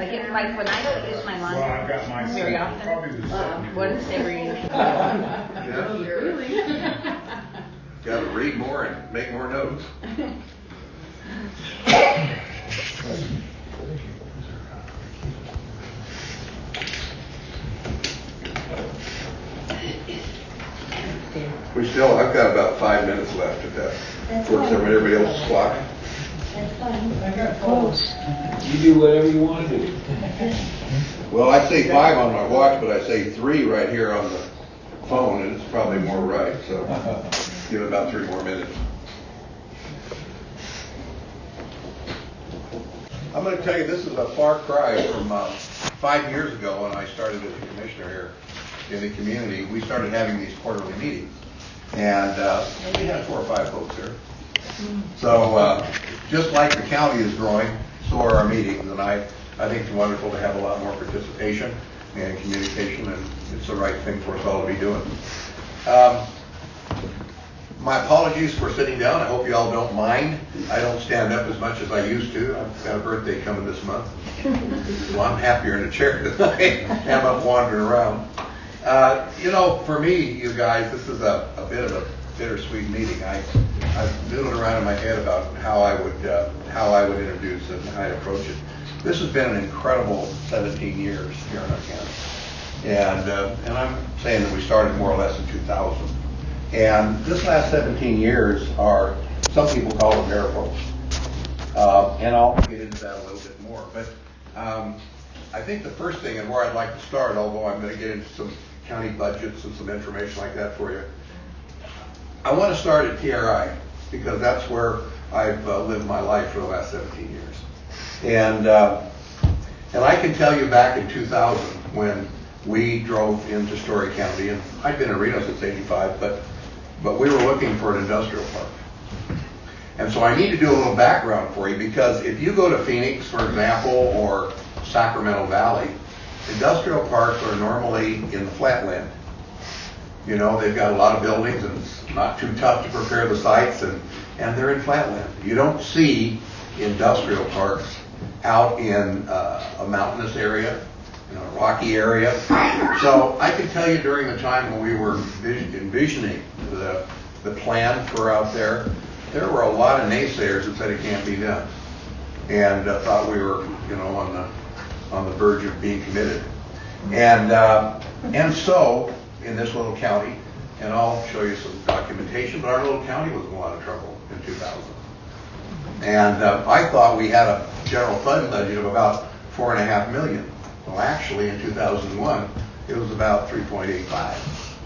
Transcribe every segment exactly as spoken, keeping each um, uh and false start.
Like, if, like when I don't use my laundry Well, I've got my very son, often, probably the um, same. what does they read? Yeah. Really? Got to read more and make more notes. We still, I've got about five minutes left if that That's works fine. over everybody else's clock. That's fine. I got close. You do whatever you want to do. Well, I say five on my watch, but I say three right here on the phone, and it's probably more right, so give it about three more minutes. I'm going to tell you, this is a far cry from uh, five years ago when I started as a commissioner here in the community. We started having these quarterly meetings, and uh, we had four or five folks here. So uh, just like the county is growing, so are our meetings, and I, I think it's wonderful to have a lot more participation and communication, and it's the right thing for us all to be doing. Um, my apologies for sitting down. I hope you all don't mind. I don't stand up as much as I used to. I've got a birthday coming this month. So I'm happier in a chair than I am up wandering around. Uh, you know, for me, you guys, this is a, a bit of a bittersweet meeting. I, I've noodled around in my head about how I would uh, how I would introduce it and how I'd approach it. This has been an incredible seventeen years here in our county, and uh, and I'm saying that we started more or less in two thousand. And this last seventeen years are, some people call them miracles, uh, and I'll get into that a little bit more. But um, I think the first thing, and where I'd like to start, although I'm going to get into some county budgets and some information like that for you, I want to start at T R I, because that's where I've uh, lived my life for the last seventeen years. And uh, and I can tell you back in two thousand when we drove into Story County, and I'd been in Reno since eighty-five, but but we were looking for an industrial park. And so I need to do a little background for you, because if you go to Phoenix, for example, or Sacramento Valley, industrial parks are normally in the flatland. You know, they've got a lot of buildings, and it's not too tough to prepare the sites, and, and they're in flatland. You don't see industrial parks out in uh, a mountainous area, in a rocky area. So I can tell you, during the time when we were envisioning the, the plan for out there, there were a lot of naysayers that said it can't be done, and uh, thought we were, you know, on the on the verge of being committed. And uh, and so in this little county, and I'll show you some documentation, but our little county was in a lot of trouble in two thousand. And uh, I thought we had a general fund budget of about four and a half million. Well, actually, in two thousand one, it was about three point eight five.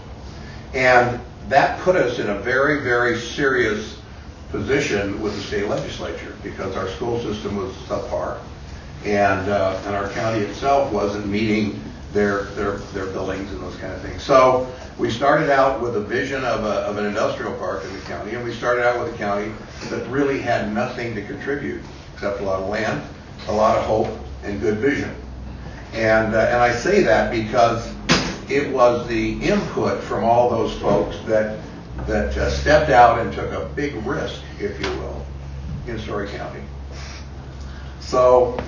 And that put us in a very, very serious position with the state legislature, because our school system was subpar, and uh, and our county itself wasn't meeting their their their billings and those kind of things. So we started out with a vision of a, of an industrial park in the county, and we started out with a county that really had nothing to contribute except a lot of land, a lot of hope, and good vision. And uh, and I say that because it was the input from all those folks that that uh, stepped out and took a big risk, if you will, in Story County. So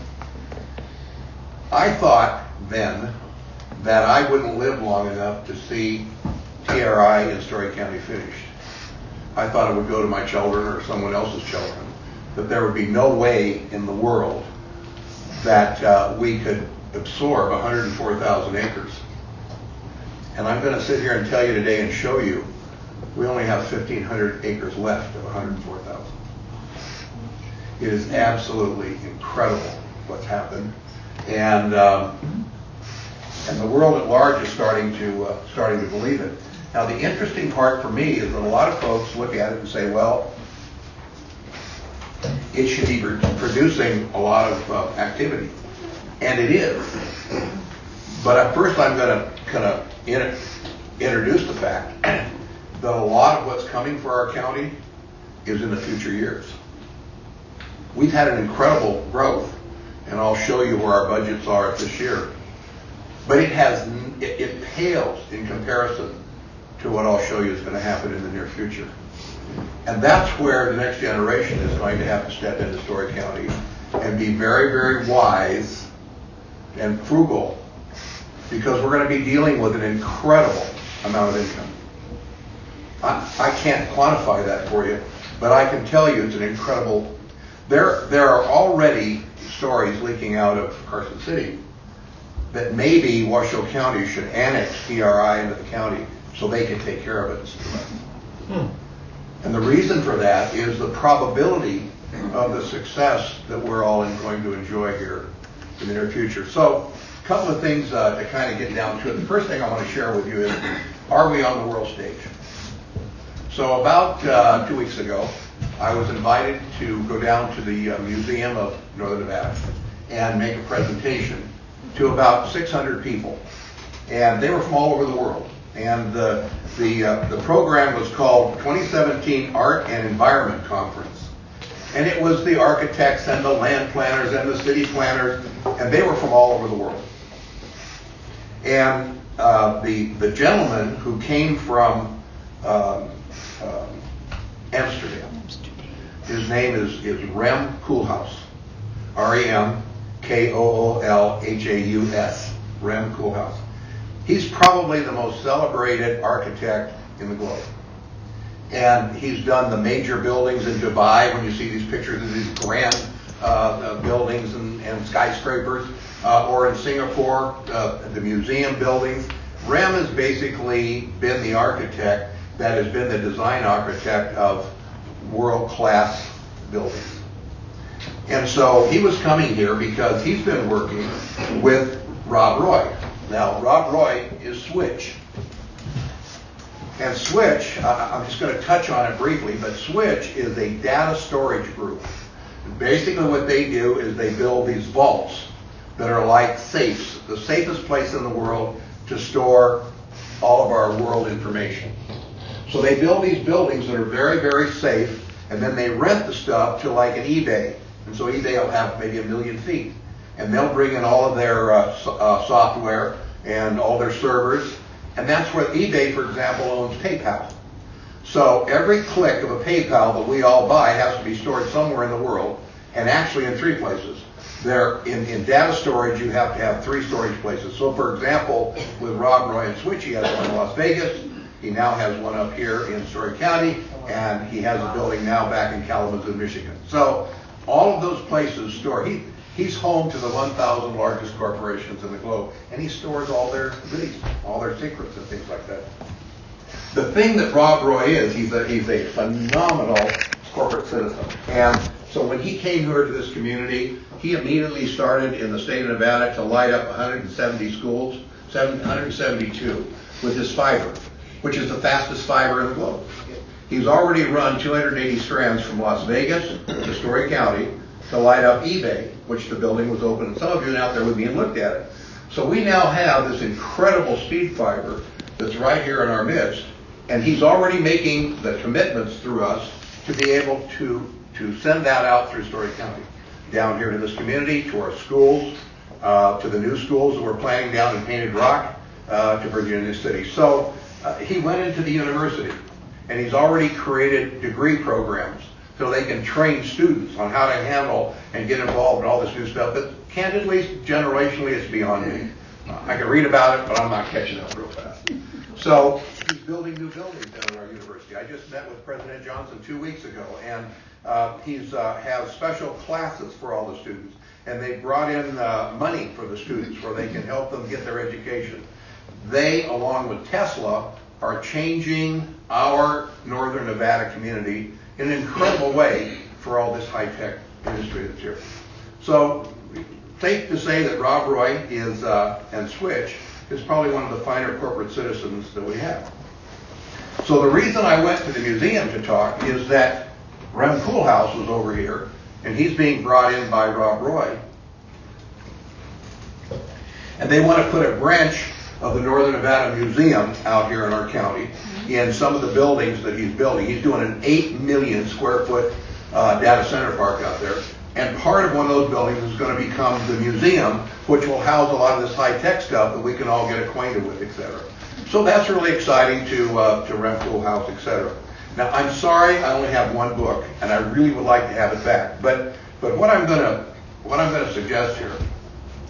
I thought then that I wouldn't live long enough to see T R I in Story County finished. I thought it would go to my children or someone else's children, that there would be no way in the world that uh, we could absorb one hundred four thousand acres. And I'm going to sit here and tell you today and show you we only have fifteen hundred acres left of one hundred four thousand. It is absolutely incredible what's happened, and um, and the world at large is starting to uh, starting to believe it. Now, the interesting part for me is that a lot of folks look at it and say, well, it should be producing a lot of uh, activity, and it is. But at first, I'm going to kind of in, introduce the fact that a lot of what's coming for our county is in the future years. We've had an incredible growth, and I'll show you where our budgets are this year. But it has it, it pales in comparison to what I'll show you is going to happen in the near future. And that's where the next generation is going to have to step into Story County and be very, very wise and frugal, because we're going to be dealing with an incredible amount of income. I, I can't quantify that for you, but I can tell you it's an incredible. There, there are already stories leaking out of Carson City that maybe Washoe County should annex P R I into the county so they can take care of it. Hmm. And the reason for that is the probability of the success that we're all going to enjoy here in the near future. So a couple of things uh, to kind of get down to it. The first thing I want to share with you is, are we on the world stage? So about uh, two weeks ago, I was invited to go down to the uh, Museum of Northern Nevada and make a presentation to about six hundred people. And they were from all over the world. And the, the, uh, the program was called twenty seventeen Art and Environment Conference. And it was the architects and the land planners and the city planners, and they were from all over the world. And uh, the, the gentleman who came from um, um, Amsterdam, his name is, is Rem Koolhaus, R E M K O O L H A U S, Rem Koolhaus. He's probably the most celebrated architect in the globe. And he's done the major buildings in Dubai, when you see these pictures of these grand uh, uh, buildings and, and skyscrapers, uh, or in Singapore, uh, the museum buildings. Rem has basically been the architect that has been the design architect of world-class buildings. And so he was coming here because he's been working with Rob Roy. Now, Rob Roy is Switch. And Switch, uh, I'm just going to touch on it briefly, but Switch is a data storage group. And basically what they do is they build these vaults that are like safes, the safest place in the world to store all of our world information. So they build these buildings that are very, very safe, and then they rent the stuff to like an eBay. And so eBay will have maybe a million feet. And they'll bring in all of their uh, so, uh, software and all their servers. And that's where eBay, for example, owns PayPal. So every click of a PayPal that we all buy has to be stored somewhere in the world, and actually in three places. There, in, in data storage, you have to have three storage places. So, for example, with Rob Roy and Switch, he has one in Las Vegas. He now has one up here in Story County, and he has a building now back in Kalamazoo, Michigan. So all of those places store. He, he's home to the one thousand largest corporations in the globe, and he stores all their goodies, all their secrets and things like that. The thing that Rob Roy is, he's a, he's a phenomenal corporate citizen. And so when he came here to this community, he immediately started in the state of Nevada to light up one hundred seventy schools, one hundred seventy-two, with his fiber, which is the fastest fiber in the globe. He's already run two hundred eighty strands from Las Vegas to Story County to light up eBay, which the building was open. And some of you out there with me and looked at it. So we now have this incredible speed fiber that's right here in our midst, and he's already making the commitments through us to be able to, to send that out through Story County, down here to this community, to our schools, uh, to the new schools that we're planning down in Painted Rock, uh, to Virginia City. So uh, he went into the university, and he's already created degree programs so they can train students on how to handle and get involved in all this new stuff that, candidly, generationally, it's beyond me. Uh, I can read about it, but I'm not catching up real fast. So he's building new buildings down at our university. I just met with President Johnson two weeks ago, and uh, he's uh, has special classes for all the students, and they brought in uh, money for the students where they can help them get their education. They, along with Tesla, are changing our northern Nevada community in an incredible way for all this high-tech industry that's here. So, safe to say that Rob Roy is, uh, and Switch, is probably one of the finer corporate citizens that we have. So the reason I went to the museum to talk is that Rem Koolhaus was over here, and he's being brought in by Rob Roy. And they want to put a branch of the Northern Nevada Museum out here in our county in some of the buildings that he's building. He's doing an eight million square foot uh, data center park out there. And part of one of those buildings is going to become the museum, which will house a lot of this high-tech stuff that we can all get acquainted with, et cetera. So that's really exciting to uh, to Rem Koolhaus, et cetera. Now, I'm sorry I only have one book, and I really would like to have it back. But but what I'm going to what I'm going to suggest here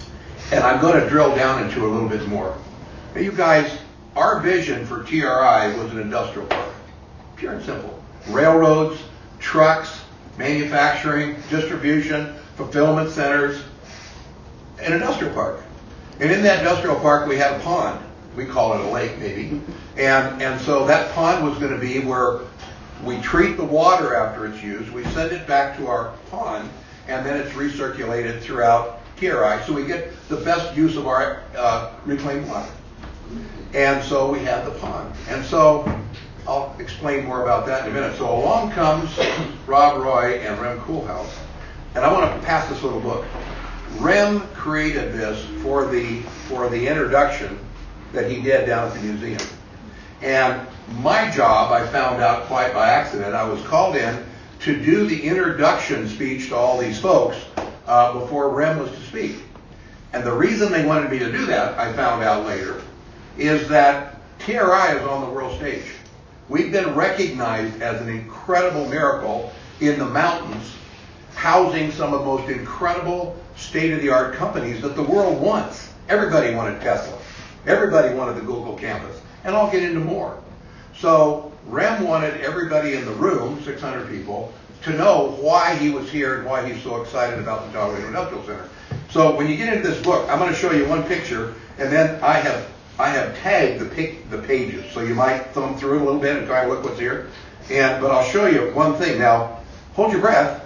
And I'm going to drill down into a little bit more. Now, you guys, our vision for T R I was an industrial park. Pure and simple. Railroads, trucks, manufacturing, distribution, fulfillment centers, an industrial park. And in that industrial park, we had a pond. We call it a lake, maybe. And, and so that pond was going to be where we treat the water after it's used, we send it back to our pond, and then it's recirculated throughout T R I, so we get the best use of our uh, reclaimed water. And so we had the pond. And so I'll explain more about that in a minute. So along comes Rob Roy and Rem Koolhaas, and I want to pass this little book. Rem created this for the for the introduction that he did down at the museum. And my job, I found out quite by accident, I was called in to do the introduction speech to all these folks uh, before Rem was to speak. And the reason they wanted me to do that, I found out later, is that T R I is on the world stage. We've been recognized as an incredible miracle in the mountains, housing some of the most incredible state-of-the-art companies that the world wants. Everybody wanted Tesla. Everybody wanted the Google campus. And I'll get into more. So Rem wanted everybody in the room, six hundred people, to know why he was here and why he's so excited about the Colorado Industrial Center. So when you get into this book, I'm going to show you one picture, and then I have I have tagged the pic, the pages, so you might thumb through it a little bit and try to look what's here. And but I'll show you one thing. Now, hold your breath.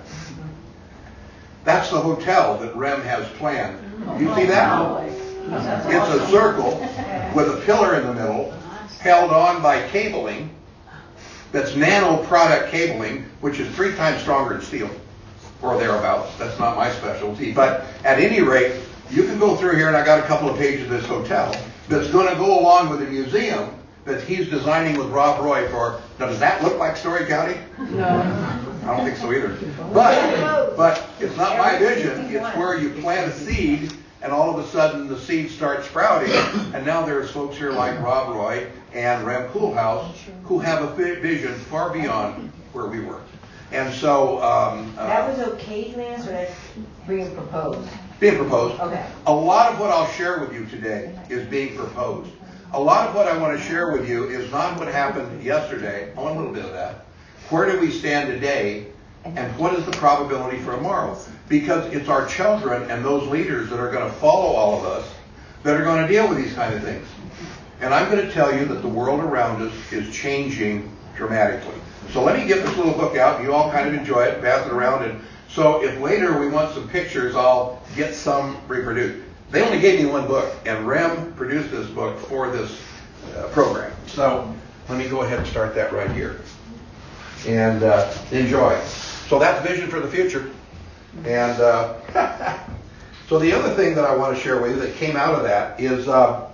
That's the hotel that Rem has planned. You see that? It's a circle with a pillar in the middle, held on by cabling that's nano product cabling, which is three times stronger than steel, or thereabouts. That's not my specialty. But at any rate, you can go through here, and I got a couple of pages of this hotel that's going to go along with the museum that he's designing with Rob Roy for. Now, does that look like Story County? No. I don't think so either. But, but it's not my vision. It's where you plant a seed, and all of a sudden the seeds start sprouting. And now there's folks here like Rob Roy and Rem Koolhaas who have a vision far beyond where we were. And so um, uh, that was okay, Lance, or that's being proposed? Being proposed. Okay. A lot of what I'll share with you today is being proposed. A lot of what I want to share with you is not what happened yesterday. I want a little bit of that. Where do we stand today, and what is the probability for tomorrow? Because it's our children and those leaders that are going to follow all of us that are going to deal with these kind of things. And I'm going to tell you that the world around us is changing dramatically. So let me get this little book out. You all kind of enjoy it, pass it around. And so if later we want some pictures, I'll get some reproduced. They only gave me one book, and Rem produced this book for this uh, program. So let me go ahead and start that right here. And uh, enjoy. So that's vision for the future. And uh, so the other thing that I want to share with you that came out of that is uh,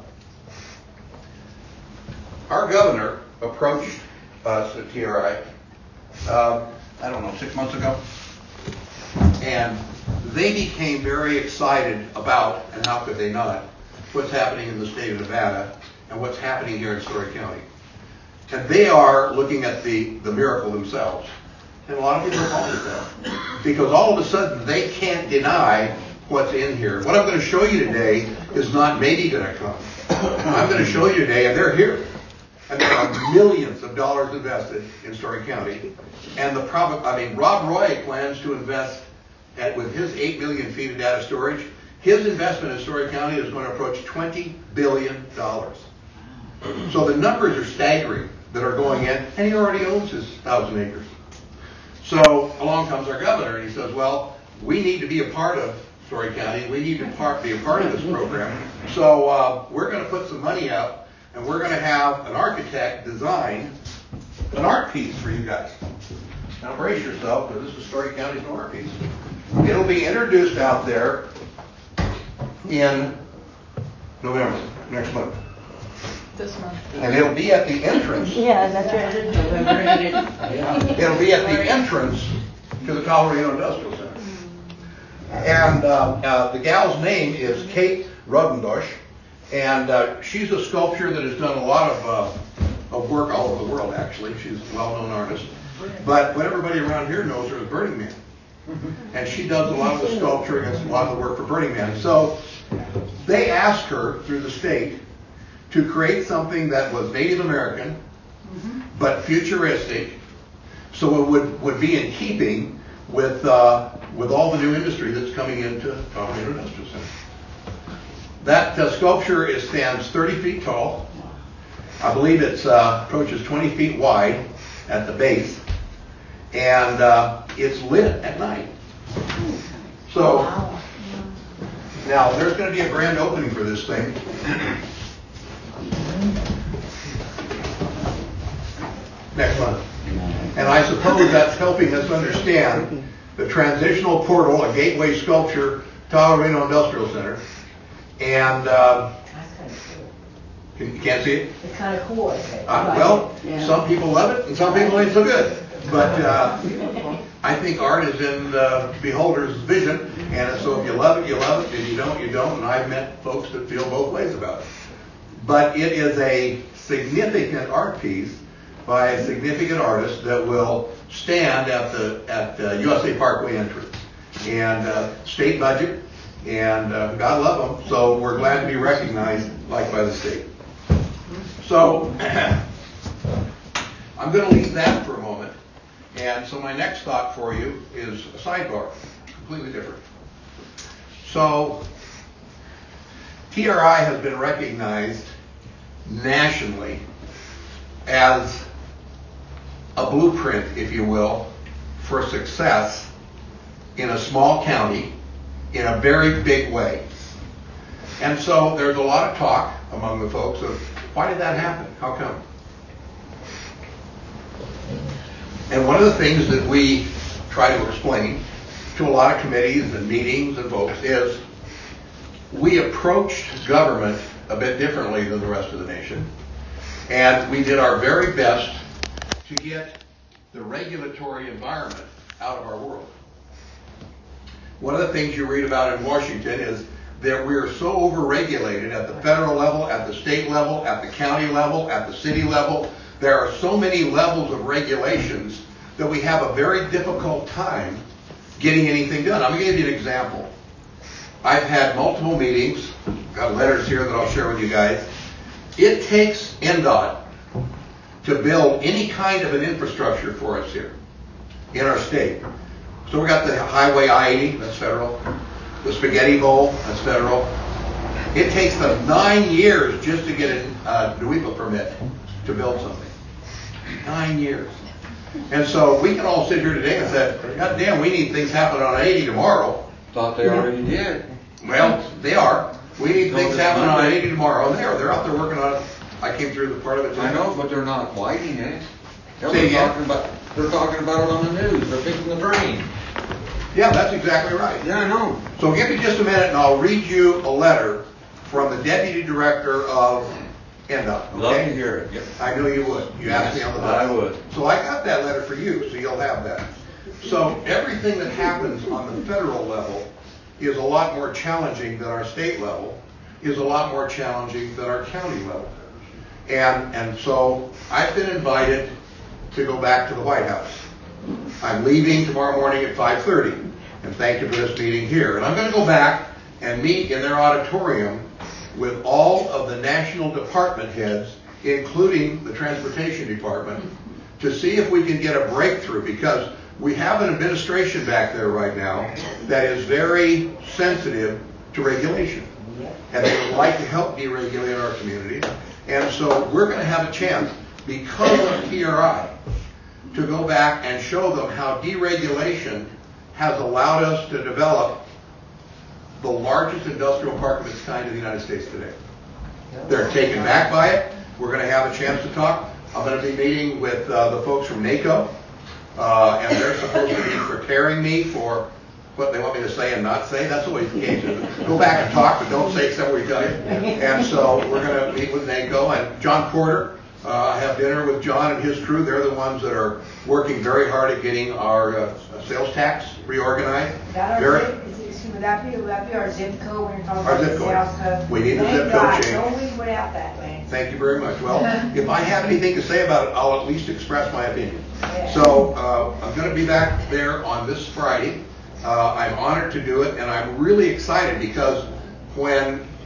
our governor approached us at T R I, uh, I don't know, six months ago. And they became very excited about, and how could they not, what's happening in the state of Nevada and what's happening here in Story County. And they are looking at the, the miracle themselves. And a lot of people are calling it that. Because all of a sudden they can't deny what's in here. What I'm going to show you today is not maybe going to come. I'm going to show you today, and they're here. And there are millions of dollars invested in Story County. And the prob- I mean, Rob Roy plans to invest at, with his eight million feet of data storage. His investment in Story County is going to approach twenty billion dollars. So the numbers are staggering that are going in, and he already owns his thousand acres. So along comes our governor, and he says, well, we need to be a part of Story County. We need to part, be a part of this program. So uh, we're going to put some money out, and we're going to have an architect design an art piece for you guys. Now brace yourself, because this is Story County's new art piece. It'll be introduced out there in November, next month. This month. And it'll be at the entrance. Yeah, that's right. It'll be at the entrance to the Colorado Industrial Center. And uh, uh, the gal's name is Kate Rodendosh, and uh, she's a sculptor that has done a lot of, uh, of work all over the world, actually. She's a well-known artist. But what everybody around here knows her as Burning Man. And she does a lot of the sculpturing and a lot of the work for Burning Man. So asked her through the state to create something that was Native American, but futuristic, so it would, would be in keeping with uh, with all the new industry that's coming into Tahoe Industrial Center. That uh, sculpture is, stands thirty feet tall. I believe it uh, approaches twenty feet wide at the base, and uh, it's lit at night. So Wow. now there's going to be a grand opening for this thing. Next month. And I suppose that's helping us understand the transitional portal, a gateway sculpture, Tahoe Reno Industrial Center. And uh, That's kind of cool. can- you can't see it? It's kind of cool, isn't it? Uh, well, Yeah. some people love it and some people ain't so good. But uh, I think art is in the beholder's vision. And so if you love it, you love it. If you don't, you don't. And I've met folks that feel both ways about it. But it is a significant art piece by a significant artist that will stand at the at the U S A Parkway entrance. And uh, state budget, and uh, God love them. So we're glad to be recognized like by the state. So I'm going to leave that for a moment. And so my next thought for you is a sidebar, completely different. So T R I has been recognized nationally as a blueprint, if you will, for success in a small county in a very big way. And so there's a lot of talk among the folks of, why did that happen? How come? And one of the things that we try to explain to a lot of committees and meetings and folks is we approached government a bit differently than the rest of the nation. And we did our very best to get the regulatory environment out of our world. One of the things you read about in Washington is that we're so overregulated at the federal level, at the state level, at the county level, at the city level. There are so many levels of regulations that we have a very difficult time getting anything done. I'm going to give you an example. I've had multiple meetings, got letters here that I'll share with you guys. It takes N D O T to build any kind of an infrastructure for us here in our state. So we got the Highway I eighty, that's federal. The Spaghetti Bowl, that's federal. It takes them nine years just to get a uh, N W I P A permit to build something. Nine years. And so we can all sit here today and say, God damn, we need things happening on eighty tomorrow. Thought they already did. Well, they are. We need things happening on eighty tomorrow. And they are. They're out there working on it. I came through the part of it today. I know, but they're not lighting it. Say They're again? talking about, they're talking about it on the news. They're fixing the drain. Yeah, that's exactly right. Yeah, I know. So give me just a minute and I'll read you a letter from the Deputy Director of N D O T. Okay? Love to hear it. Yep. I knew you would. You asked me on the I bus. would. So I got that letter for you, so you'll have that. So everything that happens on the federal level is a lot more challenging than our state level, is a lot more challenging than our county level. And, and so I've been invited to go back to the White House. I'm leaving tomorrow morning at five thirty, and thank you for this meeting here. And I'm going to go back and meet in their auditorium with all of the national department heads, including the Transportation Department, to see if we can get a breakthrough, because we have an administration back there right now that is very sensitive to regulation. And they would like to help deregulate our community. And so we're going to have a chance, because of T R I, to go back and show them how deregulation has allowed us to develop the largest industrial park of its kind in the United States today. They're taken back by it. We're going to have a chance to talk. I'm going to be meeting with uh, the folks from NACO, uh, and they're supposed to be preparing me for what they want me to say and not say. That's always the case. Go back and talk, but don't say except what we tell you. And so we're going to meet with NACO and John Porter. Uh, I have dinner with John and his crew. They're the ones that are working very hard at getting our uh, sales tax reorganized. That our Very- zip, is it, excuse me, would that be, would that be our zip code when you're talking Our about zip the code. sales stuff? We need the Thank zip code God, change. nobody went out that way. Thank you very much. Well, if I have anything to say about it, I'll at least express my opinion. Yeah. So uh, I'm going to be back there on this Friday. Uh, I'm honored to do it, and I'm really excited because when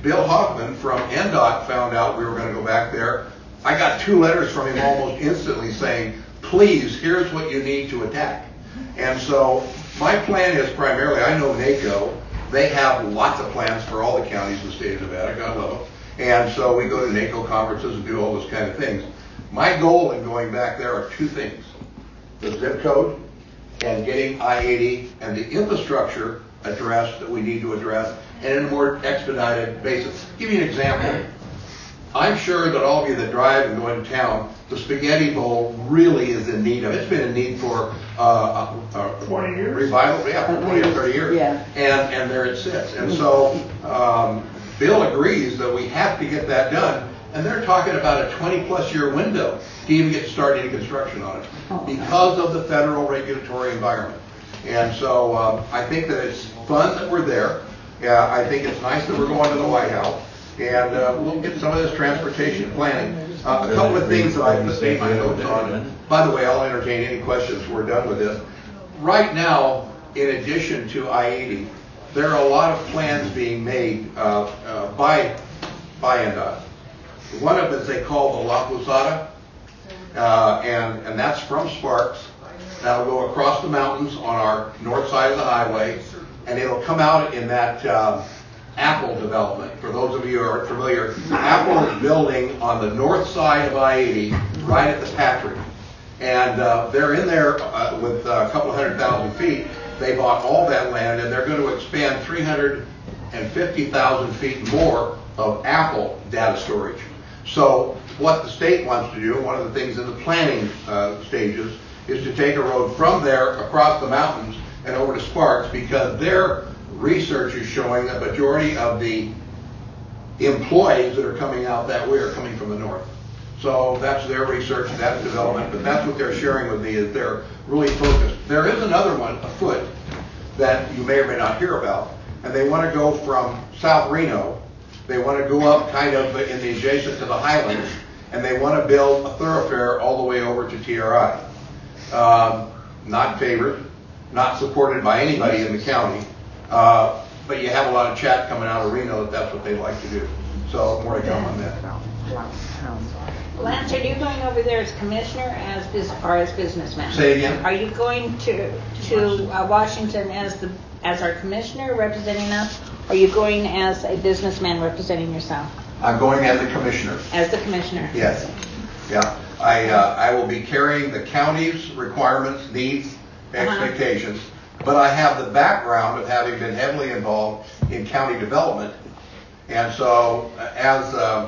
Bill Hoffman from N D O T found out we were going to go back there. I got two letters from him almost instantly saying, please, here's what you need to attack. And so my plan is primarily, I know NACO, they have lots of plans for all the counties in the state of Nevada, God love them. And so we go to NACO conferences and do all those kind of things. My goal in going back there are two things: the zip code and getting I eighty and the infrastructure addressed that we need to address, and in a more expedited basis. Give you an example. I'm sure that all of you that drive and go into town, the spaghetti bowl really is in need of. It's been in need for uh, a, a twenty years? Revival, yeah, for twenty or thirty years. Yeah. And and there it sits. And so um, Bill agrees that we have to get that done. And they're talking about a twenty plus year window to even get started in construction on it because of the federal regulatory environment. And so um, I think that it's fun that we're there. Yeah, I think it's nice that we're going to the White House. And uh, we'll get some of this transportation planning. Uh, a couple of things that I made my notes on. By the way, I'll entertain any questions when we're done with this. Right now, in addition to I eighty, there are a lot of plans being made uh, uh, by by N D O T. One of them is they call the La Posada, uh, and and that's from Sparks. That'll go across the mountains on our north side of the highway, and it'll come out in that uh, Apple development. For those of you who are familiar, Apple is building on the north side of I eighty, right at the Patrick, and uh, they're in there uh, with a couple of hundred thousand feet. They bought all that land, and they're going to expand three hundred fifty thousand feet more of Apple data storage. So what the state wants to do, one of the things in the planning uh, stages, is to take a road from there across the mountains and over to Sparks, because their research is showing that majority of the employees that are coming out that way are coming from the north. So that's their research, that's development, but that's what they're sharing with me, is they're really focused. There is another one afoot that you may or may not hear about, and they want to go from South Reno. They want to go up kind of in the adjacent to the Highlands, and they want to build a thoroughfare all the way over to T R I. Um, not favored, not supported by anybody in the county, uh, but you have a lot of chat coming out of Reno that that's what they'd like to do. So more to come on that. Lance, are you going over there as commissioner as bus- or as businessman? Say again? Are you going to to uh, Washington as the as our commissioner representing us? Or are you going as a businessman representing yourself? I'm going as a commissioner. As the commissioner. Yes. Yeah. I uh, I will be carrying the county's requirements, needs, expectations, uh-huh. but I have the background of having been heavily involved in county development, and so uh, as uh,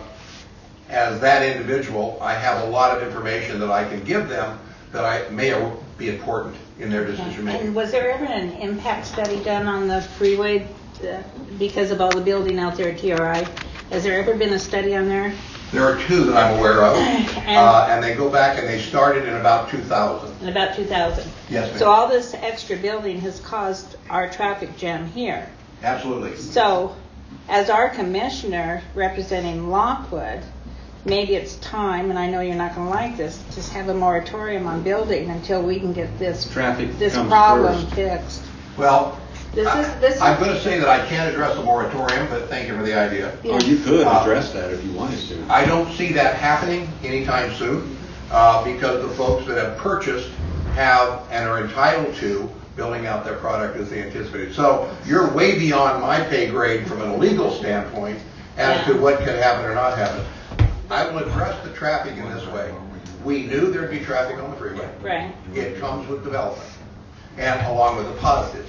as that individual, I have a lot of information that I can give them that I may be important in their decision making. And was there ever an impact study done on the freeway uh, because of all the building out there at T R I? Has there ever been a study on there? There are two that I'm aware of, and, uh, and they go back and they started in about two thousand. In about two thousand. Yes, ma'am. So all this extra building has caused our traffic jam here. Absolutely. So, as our commissioner representing Lockwood, maybe it's time, and I know you're not going to like this, just have a moratorium on building until we can get this Traffic this comes problem first. fixed. Well, This I, is this. I'm is, going to say that I can't address a moratorium, but thank you for the idea. Yeah. Oh, you could Uh, address that if you wanted to. I don't see that happening anytime soon uh, because the folks that have purchased have and are entitled to building out their product as they anticipated. So you're way beyond my pay grade from a legal standpoint as Yeah. to what could happen or not happen. I will address the traffic in this way. We knew there'd be traffic on the freeway. Right. It comes with development and along with the positives.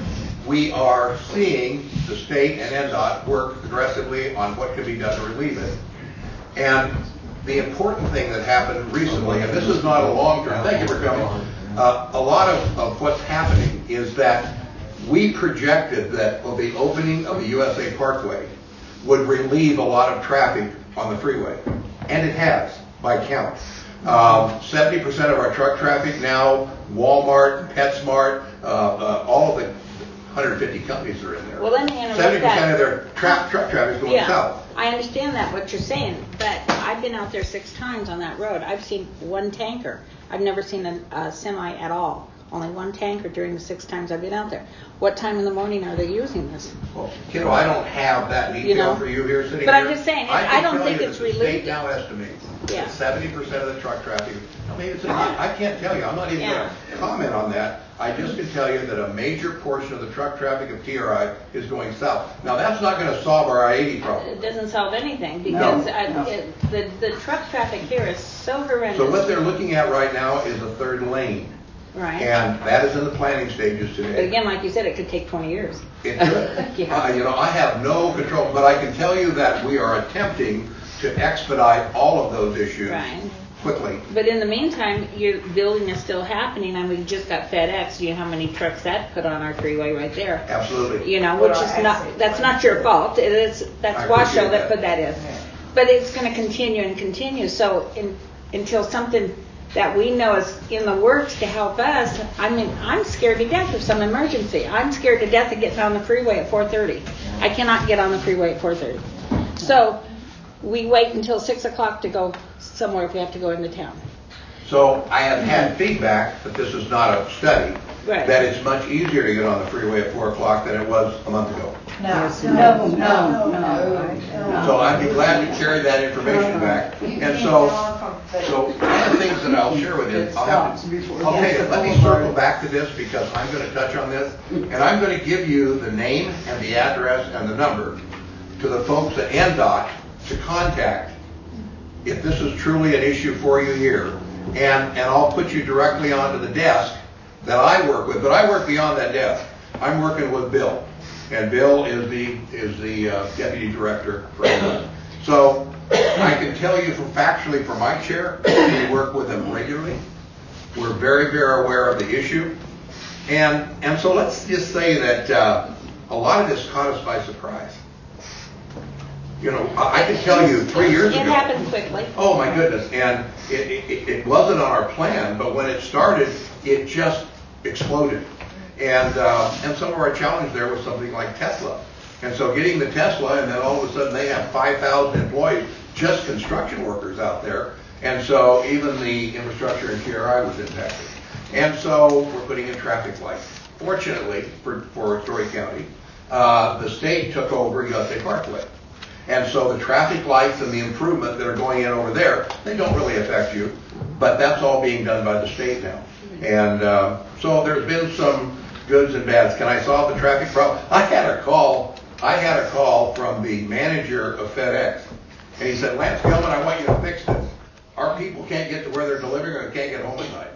We are seeing the state and N D O T work aggressively on what can be done to relieve it. And the important thing that happened recently, and this is not a long-term, thank you for coming, uh, a lot of, of what's happening is that we projected that the opening of the U S A Parkway would relieve a lot of traffic on the freeway. And it has, by count. Um, seventy percent of our truck traffic now, Walmart, PetSmart, uh, uh, all of the one hundred fifty companies are in there. Well, let me interrupt seventy percent that. of their tra- truck traffic is going yeah, south. I understand that, what you're saying, but I've been out there six times on that road. I've seen one tanker. I've never seen a, a semi at all Only one tanker during the six times I've been out there. What time in the morning are they using this? Well, kiddo, I don't have that You detail know? for you here sitting But I'm here. just saying, I I can don't tell think you it's that the state related. now estimates Yeah. that seventy percent of the truck traffic, I mean, it's a, I can't tell you, I'm not even Yeah. going to comment on that. I just can tell you that a major portion of the truck traffic of T R I is going south. Now, that's not going to solve our I eighty problem. It doesn't solve anything because No, I, no. it, the, the truck traffic here is so horrendous. So what they're looking at right now is a third lane. Right. And that is in the planning stages today. But again, like you said, it could take twenty years. It could. Yeah. Uh, you know, I have no control, but I can tell you that we are attempting to expedite all of those issues Right. quickly. But in the meantime, your building is still happening, and we just got FedEx. You know how many trucks that put on our freeway right there? Absolutely. You know, Well, which is I- not, that's not your fault. It is, I that's Washoe appreciate that that. put that in. Yeah. But it's gonna continue and continue, so in, until something that we know is in the works to help us, I mean, I'm scared to death of some emergency. I'm scared to death of getting on the freeway at four thirty. I cannot get on the freeway at four thirty. So, we wait until six o'clock to go somewhere if we have to go into town. So I have had feedback that this is not a study, Right. that it's much easier to get on the freeway at four o'clock than it was a month ago. No, No, no, no. So I'd be glad to carry that information back. And so, so one of the things that I'll share with you, I'll have to, I'll tell you, let me circle back to this because I'm going to touch on this, and I'm going to give you the name and the address and the number to the folks at N D O T to contact if this is truly an issue for you here. And, and I'll put you directly onto the desk that I work with, but I work beyond that desk. I'm working with Bill, and Bill is the is the uh, deputy director for N D O T. So I can tell you from factually from my chair, we work with them regularly. We're very, very aware of the issue, and and so let's just say that uh, a lot of this caught us by surprise. You know, I, I can tell you three years It ago. happened quickly. Oh my goodness! And it, it, it wasn't on our plan, but when it started, it just exploded. And uh, and some of our challenge there was something like Tesla. And so getting the Tesla, and then all of a sudden they have five thousand employees, just construction workers out there. And so even the infrastructure in T R I was impacted. And so we're putting in traffic lights. Fortunately for, for Story County, uh, the state took over U S A Parkway. And so the traffic lights and the improvement that are going in over there, they don't really affect you, but that's all being done by the state now. And uh, so there's been some goods and bads. Can I solve the traffic problem? I had a call. I had a call from the manager of FedEx, and he said, "Lance Gilman, I want you to fix this. Our people can't get to where they're delivering, or can't get home at night."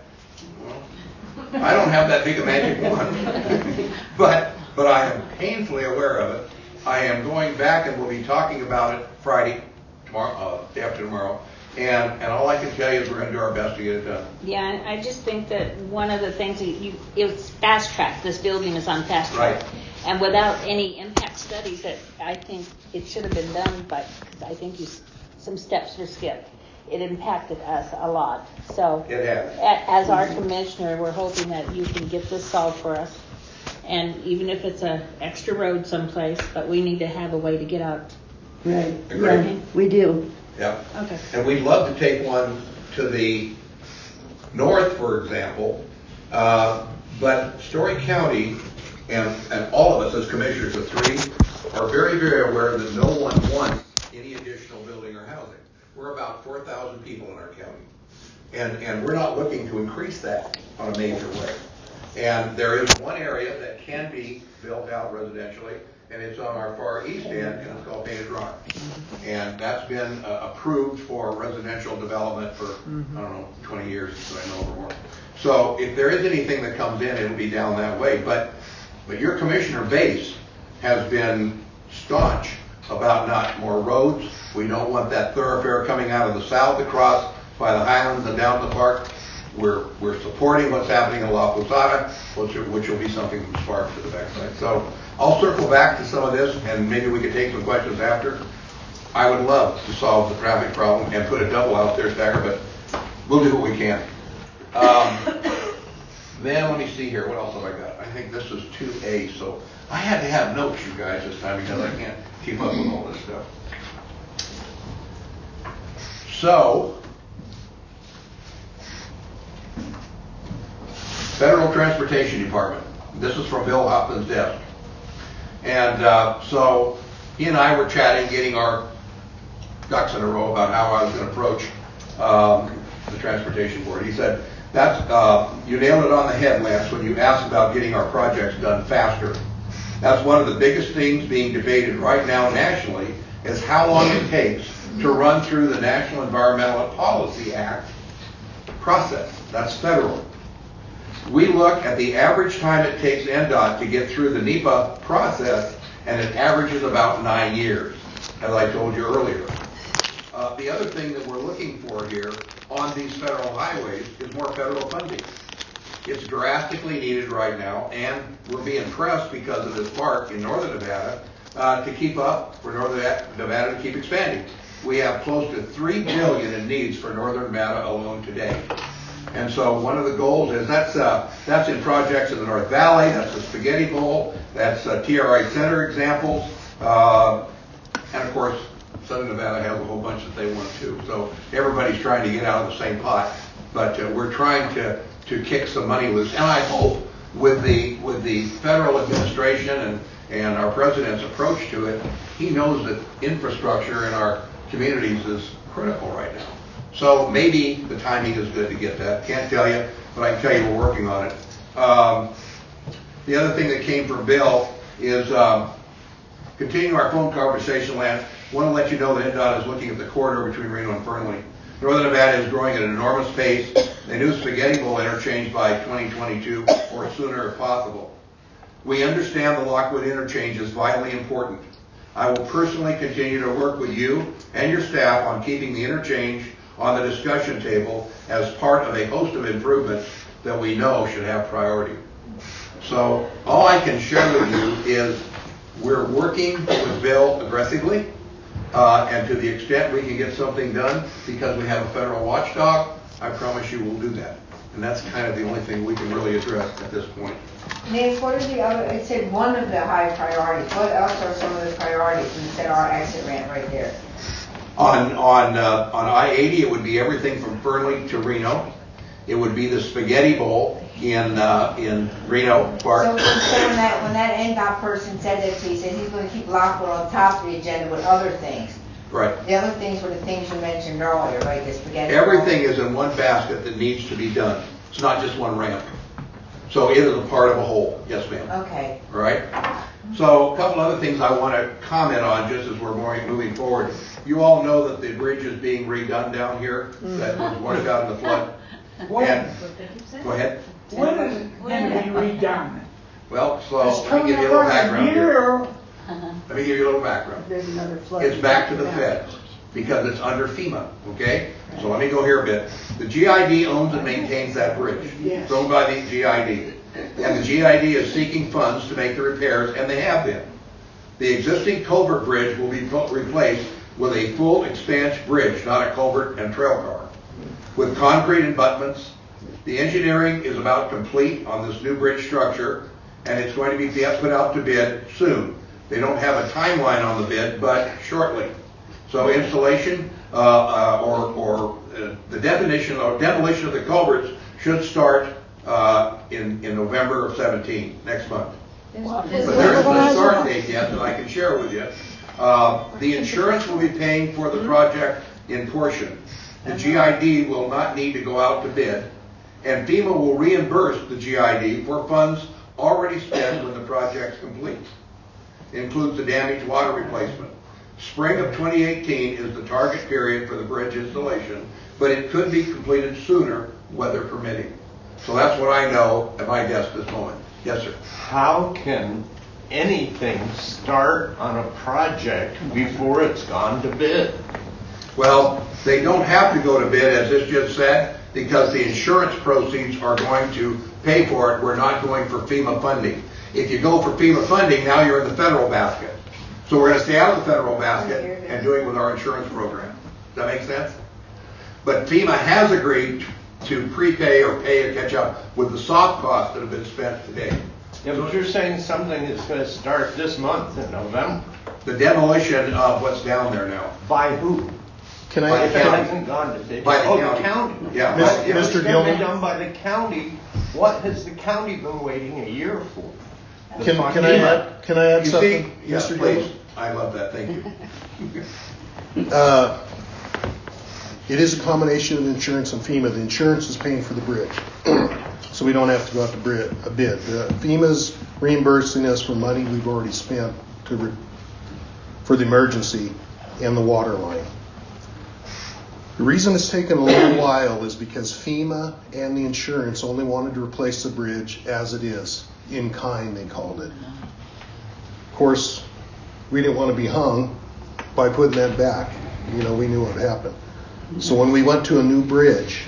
Well, I don't have that big a magic wand, but but I am painfully aware of it. I am going back and we'll be talking about it Friday, tomorrow, uh, day after tomorrow. And, and all I can tell you is we're going to do our best to get it done. Yeah, and I just think that one of the things that you, it's fast track. This building is on fast track. Right. And without any impact studies, that I think it should have been done, but cause I think you, some steps were skipped. It impacted us a lot. So It has. a- as our commissioner, we're hoping that you can get this solved for us. And even if it's a extra road someplace, but we need to have a way to get out. Right, Agreed. yeah, we do. Yep. Okay. And we'd love to take one to the north, for example. Uh, but Story County and, and all of us as commissioners of three are very, very aware that no one wants any additional building or housing. We're about four thousand people in our county. And, and we're not looking to increase that on a major way. And there is one area that can be built out residentially, and it's on our far east end, and it's called Painted Rock. And that's been uh, approved for residential development for, I don't know, twenty years, so I know or more. So if there is anything that comes in, it'll be down that way. But, but your commissioner base has been staunch about not more roads. We don't want that thoroughfare coming out of the south across by the Highlands and down the park. We're we're supporting what's happening in La Posada, which, which will be something from Sparks to the backside. So I'll circle back to some of this, and maybe we could take some questions after. I would love to solve the traffic problem and put a double out there, Stagger, but we'll do what we can. Um, then let me see here. What else have I got? I think this is two A. So I had to have notes, you guys, this time because I can't keep up with all this stuff. So. Federal traffic Transportation Department. This is from Bill Hoffman's desk. And uh, so he and I were chatting, getting our ducks in a row about how I was going to approach um, the Transportation Board. He said, "That's uh, you nailed it on the head, Lance, when you asked about getting our projects done faster. That's one of the biggest things being debated right now nationally is how long it takes to run through the National Environmental Policy Act process. That's federal. We look at the average time it takes N D O T to get through the NEPA process, and it averages about nine years, as I told you earlier. Uh, the other thing that we're looking for here on these federal highways is more federal funding. It's drastically needed right now, and we're being pressed because of this park in northern Nevada uh, to keep up, for northern Nevada to keep expanding. We have close to three billion dollars in needs for northern Nevada alone today. And so one of the goals is that's uh, that's in projects in the North Valley, that's the Spaghetti Bowl, that's uh, T R I Center examples, uh, and of course Southern Nevada has a whole bunch that they want too. So everybody's trying to get out of the same pot, but uh, we're trying to to kick some money loose. And I hope with the with the federal administration and and our president's approach to it, he knows that infrastructure in our communities is critical right now. So maybe the timing is good to get that. Can't tell you, but I can tell you we're working on it. Um, the other thing that came from Bill is um, continue our phone conversation, Lance. Want to let you know that N D O T is looking at the corridor between Reno and Fernley. Northern Nevada is growing at an enormous pace. The new Spaghetti Bowl interchange by twenty twenty-two or sooner if possible. We understand the Lockwood interchange is vitally important. I will personally continue to work with you and your staff on keeping the interchange on the discussion table as part of a host of improvements that we know should have priority. So all I can share with you is we're working with Bill aggressively, uh, and to the extent we can get something done because we have a federal watchdog, I promise you we'll do that. And that's kind of the only thing we can really address at this point. Nate, what are the other, it said one of the high priorities. What else are some of the priorities? You said our exit ramp right there. On on uh, on I eighty, it would be everything from Fernley to Reno. It would be the Spaghetti Bowl in uh, in Reno Park. So, so when that when that N D O T person said that, he said he's going to keep Lockwood on top of the agenda with other things. Right. The other things were the things you mentioned earlier, right? The Spaghetti Everything Bowl. is in one basket that needs to be done. It's not just one ramp. So it is a part of a whole. Yes, ma'am. Okay. All right. So a couple other things I want to comment on just as we're moving forward. You all know that the bridge is being redone down here. That was washed out in the flood. When? And, go ahead. When is it going to be redone? Well, so It's let me coming give you a little up on a background here. year. Let me give you a little background. There's another flood. It's back to the feds because it's under FEMA, okay? So let me go here a bit. The G I D owns and maintains that bridge. Yes. It's owned by the G I D. And the G I D is seeking funds to make the repairs, and they have been. The existing culvert bridge will be replaced with a full expanse bridge, not a culvert and trail car, with concrete abutments. The engineering is about complete on this new bridge structure, and it's going to be put out to bid soon. They don't have a timeline on the bid, but shortly. So installation uh, uh, or, or uh, the definition or demolition of the culverts should start uh, in, in November of seventeen, next month. But there's no start date yet that I can share with you. Uh, the insurance will be paying for the project in portion. The G I D will not need to go out to bid, and FEMA will reimburse the G I D for funds already spent when the project's complete. It includes the damaged water replacement. Spring of twenty eighteen is the target period for the bridge installation, but it could be completed sooner, weather permitting. So that's what I know at my desk this moment. Yes, sir. How can anything start on a project before it's gone to bid? Well, they don't have to go to bid, as this just said, because the insurance proceeds are going to pay for it. We're not going for FEMA funding. If you go for FEMA funding, now you're in the federal basket. So we're going to stay out of the federal basket and do it with our insurance program. Does that make sense? But FEMA has agreed to prepay or pay or catch up with the soft costs that have been spent today. Yeah, but you're saying something is going to start this month in November. The demolition of what's down there now. By who? Can By I, the It county. hasn't gone to bid. By the Oh, county. the county. Yeah. Miss- If it's Mister gonna Gilman? be done by the county, what has the county been waiting a year for? The can, fund- can I add, can I add You something, see? Yes, Mister please. Gilman? I love that, thank you. Uh, It is a combination of insurance and FEMA. The insurance is paying for the bridge, so we don't have to go out to bid. A bid. Uh, FEMA's reimbursing us for money we've already spent to re- for the emergency and the water line. The reason it's taken a little while is because FEMA and the insurance only wanted to replace the bridge as it is, in kind they called it. Of course, we didn't want to be hung by putting that back. You know, we knew what would happen. So when we went to a new bridge,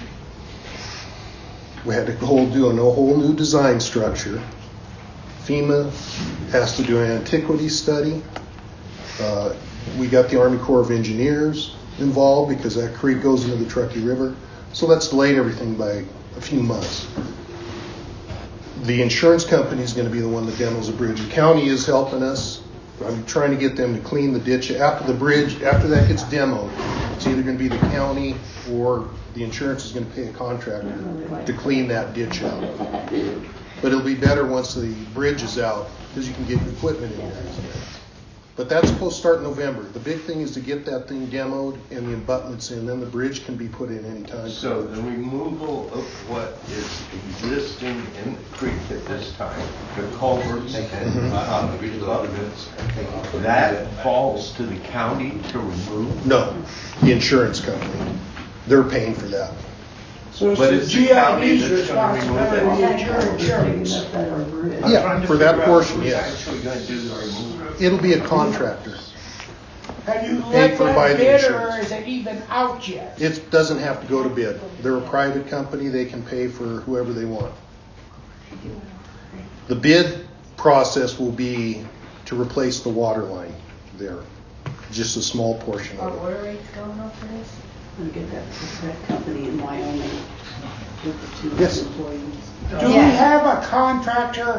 we had to whole, do a whole new design structure. FEMA has to do an antiquity study. Uh, we got the Army Corps of Engineers involved because that creek goes into the Truckee River. So that's delayed everything by a few months. The insurance company is going to be the one that demos the bridge. The county is helping us. I'm trying to get them to clean the ditch after the bridge. After that gets demoed, it's either going to be the county or the insurance is going to pay a contractor to clean that ditch out. But it'll be better once the bridge is out because you can get equipment in there. But that's supposed to start in November. The big thing is to get that thing demoed and the abutments in. Then the bridge can be put in anytime. So the removal of what is existing in the creek at this time, the culverts and uh, the abutments, that falls to the county to remove? No, the insurance company. They're paying for that. So it's But the it's the G I county D's that's gonna remove it. responsibility, it's your insurance. I'm Yeah, trying to for that figure out portion, who's yes. actually going to do the removal. It'll be a contractor. Have you Paid let for by that the bid, or insurance. is it even out yet? It doesn't have to go to bid. They're a private company. They can pay for whoever they want. The bid process will be to replace the water line there. Just a small portion Are of it. water rates going up for this? I'm gonna get that, that company in Wyoming with the two Yes. employees. Do we Yeah. have a contractor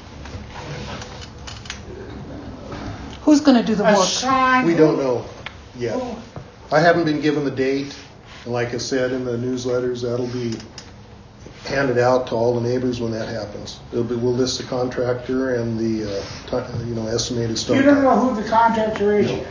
Who's going to do the work? assigned? We don't know yet. Who- I haven't been given the date. And like I said in the newsletters, that'll be handed out to all the neighbors when that happens. It'll be, we'll list the contractor and the, uh, ti- you know, estimated start You don't time. know who the contractor is yet?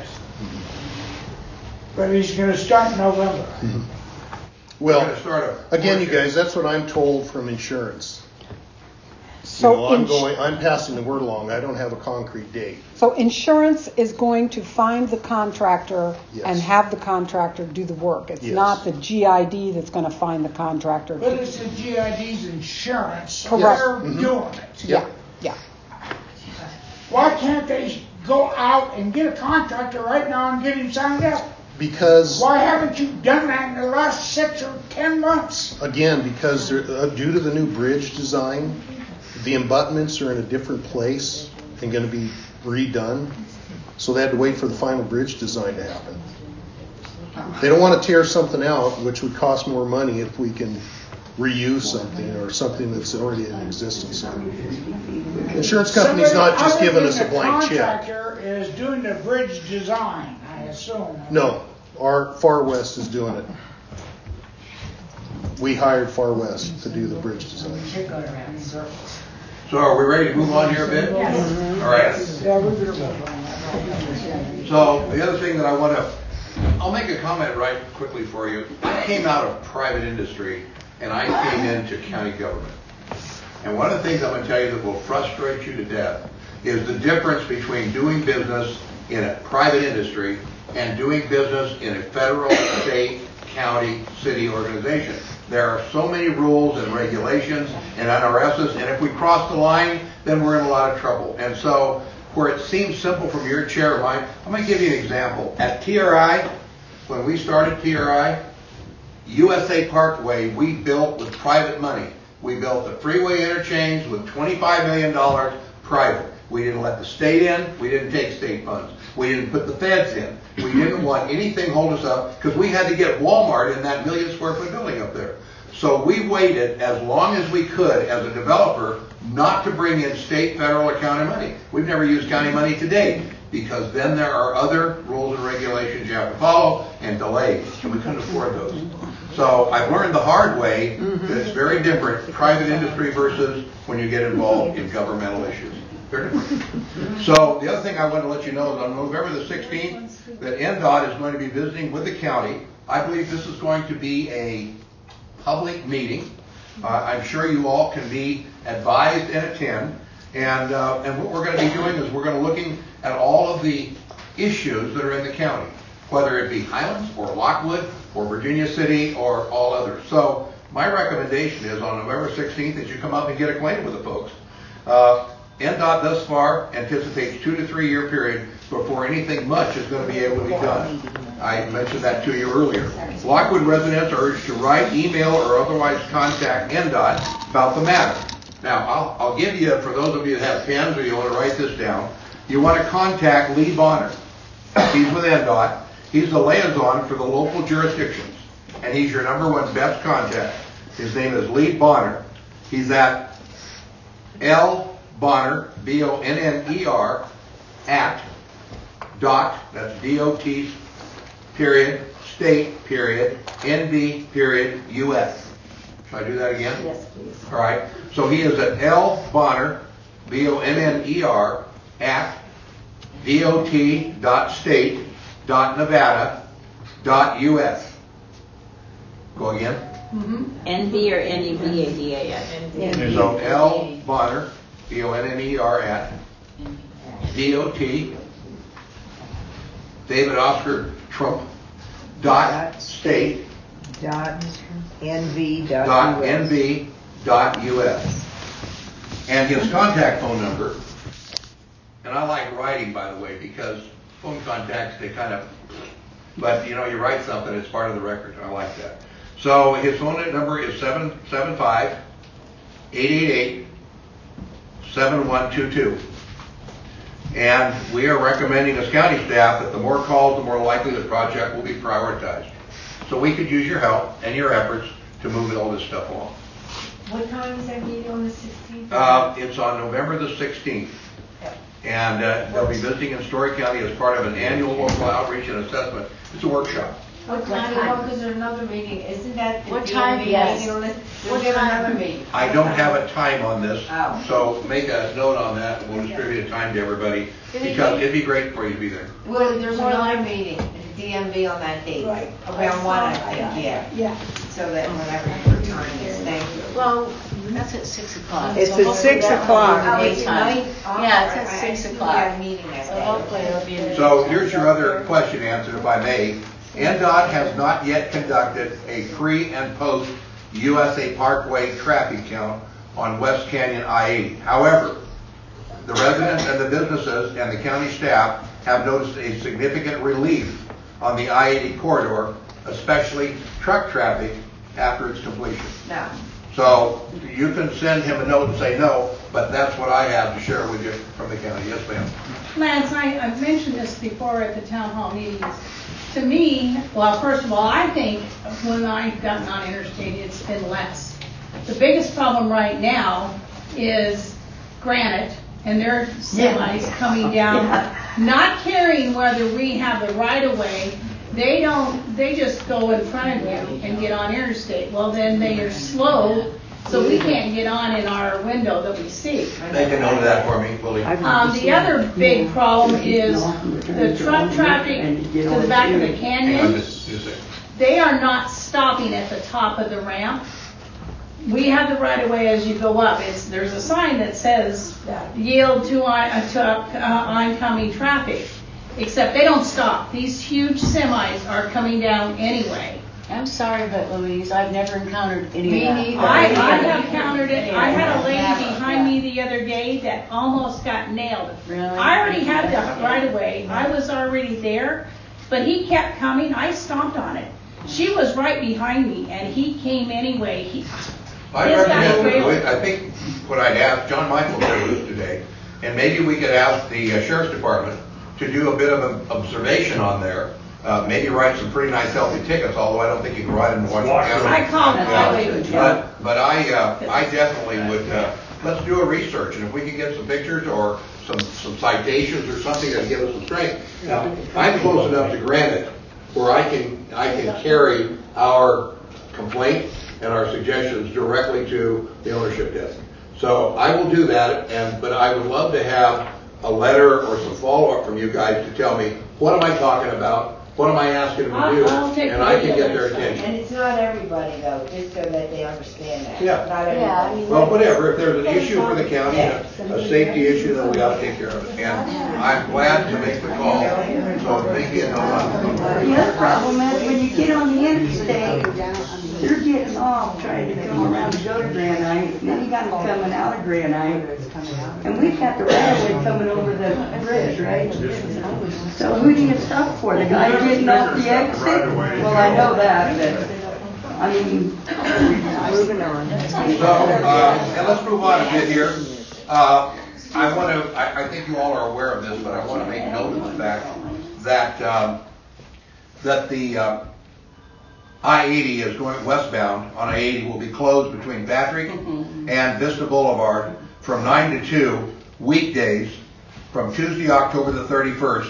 But he's gonna start in November. We're Well, gonna start a- again, you guys, that's what I'm told from insurance. You So know, I'm ins- going, I'm passing the word along. I don't have a concrete date. So insurance is going to find the contractor and Yes. have the contractor do the work. It's Yes. not the G I D that's going to find the contractor. But it's the G I D's insurance, so Correct. they're Mhm. doing it. Yeah, yeah. Why can't they go out and get a contractor right now and get him signed up? Because, Why haven't you done that in the last six or ten months? again, because there- uh, due to the new bridge design, the abutments are in a different place and going to be redone. So they had to wait for the final bridge design to happen. They don't want to tear something out, which would cost more money if we can reuse something or something that's already in existence. Insurance company's Somebody not just other giving than us a the blank check. Contractor is doing the bridge design, I assume. No, our Far West is doing it. We hired Far West to do the bridge design. You're going around in circles. So are we ready to move on here a bit? All right. Yeah, we're gonna work on that. So the other thing that I want to, I'll make a comment right quickly for you. I came out of private industry and I came into county government. And one of the things I'm going to tell you that will frustrate you to death is the difference between doing business in a private industry and doing business in a federal, state, county, city organization. There are so many rules and regulations and N R Ss, and if we cross the line, then we're in a lot of trouble. And so, where it seems simple from your chair line, I'm going to give you an example. At T R I, when we started T R I, U S A Parkway, we built with private money. We built the freeway interchange with twenty-five million dollars private. We didn't let the state in. We didn't take state funds. We didn't put the feds in. We didn't want anything hold us up because we had to get Walmart in that million square foot building up there. So we waited as long as we could as a developer not to bring in state, federal, or county money. We've never used county money to date. because then there are other rules and regulations you have to follow and delays, and we couldn't afford those. So I've learned the hard way that it's very different, private industry versus when you get involved in governmental issues. They're different. So the other thing I want to let you know is on November the sixteenth, that N DOT is going to be visiting with the county. I believe this is going to be a public meeting. Uh, I'm sure you all can be advised and attend. And uh, and what we're going to be doing is we're going to be looking at all of the issues that are in the county, whether it be Highlands or Lockwood or Virginia City or all others. So my recommendation is on November sixteenth that you come up and get acquainted with the folks. Uh, N DOT thus far anticipates two to three year period before anything much is going to be able to be done. I mentioned that to you earlier. Lockwood residents are urged to write, email, or otherwise contact N DOT about the matter. Now, I'll, I'll give you, for those of you that have pens or you want to write this down, you want to contact Lee Bonner. He's with N DOT. He's the liaison for the local jurisdictions, and he's your number one best contact. His name is Lee Bonner. He's at L. Bonner, B O N N E R, at dot, that's D O T, period, state, period, N B, period, U S. Should I do that again? Yes, please. All right. So he is at L. Bonner, B O N N E R, at D O T dot state dot Nevada dot U S. Go again. Mm-hmm. N B or N E B A D A S? So L. Bonner, B O N N E R, at D O T, David Oscar Trump, dot state, Dot N V dot dot U S. N B dot U S. And his contact phone number, and I like writing, by the way, because phone contacts, they kind of, but you know, you write something, it's part of the record. I like that. So his phone number is seven seven five, eight eight eight, seven one two two. And we are recommending as county staff that the more calls, the more likely the project will be prioritized. So we could use your help and your efforts to move all this stuff along. What time is that meeting on the sixteenth? Uh, it's on November the sixteenth. And uh, they'll be visiting in Story County as part of an annual local outreach and assessment. It's a workshop. What time, no, because there's another meeting, isn't that the What D time, M V yes. meeting on the- What We'll get time? another meeting. I don't have a time on this, Oh. so make a note on that, and we'll distribute a time to everybody, because it'd be great for you to be there. Well, there's another meeting at the D M V on that date. Right. Around one, I think, yeah. Yeah. So that whenever your time is, thank you. Well, that's at six o'clock. It's so at hopefully six that will o'clock. be Oh, the it's daytime. night? Oh, Yeah, it's I- at I six assumed o'clock. we had a meeting that So day. hopefully it'll be. the So daytime. here's your other question answered, if I may. N DOT has not yet conducted a pre and post U S A Parkway traffic count on West Canyon I eighty. However, the residents and the businesses and the county staff have noticed a significant relief on the I eighty corridor, especially truck traffic, after its completion. No. So you can send him a note and say no, but that's what I have to share with you from the county. Yes, ma'am. Lance, I, I've mentioned this before at the town hall meetings. To me, well, first of all, I think when I got on interstate, it's been less. The biggest problem right now is Granite and their semis coming down, not caring whether we have the right of way. They don't, they just go in front of you and get on interstate. Well, then they are slow, so we can't get on in our window that we see. Make a note of that for me, Willie. Um, the other big problem is the truck traffic to the back of the Hang on canyon. just, just a second. They are not stopping at the top of the ramp. We have the right of way as you go up. It's, there's a sign that says yield to, on, uh, to uh, oncoming traffic. Except they don't stop. These huge semis are coming down anyway. I'm sorry, but Louise, I've never encountered any Me of that. neither. I, I have countered it. I had a lady behind me the other day that almost got nailed. Really? I already had the right of way. I was already there, but he kept coming. I stomped on it. She was right behind me, and he came anyway. He, I His guy recommend, trailed. I think what I'd ask, John Michael's there with us today, and maybe we could ask the uh, sheriff's department to do a bit of an observation on there. Uh, maybe write some pretty nice healthy tickets, although I don't think you can write them in Washington County. I called Yeah. highway patrol. But, but I, uh, I definitely would, uh, let's do a research, and if we can get some pictures or some, some citations or something that'll give us some strength. Now, I'm close enough to Granite where I can, I can carry our complaint and our suggestions directly to the ownership desk. So I will do that, and but I would love to have a letter or some follow-up from you guys to tell me, what am I talking about? What am I asking them to do? I'll- I'll take And I can the get their letter. attention. And it's not everybody though, just so that they understand that. Yeah. Not Yeah, I everybody. mean- Well, whatever, if there's an issue for the county, a, a safety issue, then we ought to take care of it. And I'm glad to make the call, so thank you. The other problem is when you get on the interstate, you're getting off trying to come around to go to Granite, and then you got them coming out of Granite. And we've got the right of way coming over the bridge, right? So who do you stop for? The guy getting off the exit? Well, I know that, but, I mean, moving on. So, uh, and let's move on a bit here. Uh, I want to, I, I think you all are aware of this, but I want to make note of the fact that, um, that the, uh, I eighty is going westbound on I eighty will be closed between Patrick and Vista Boulevard from nine to two weekdays from Tuesday, October the thirty-first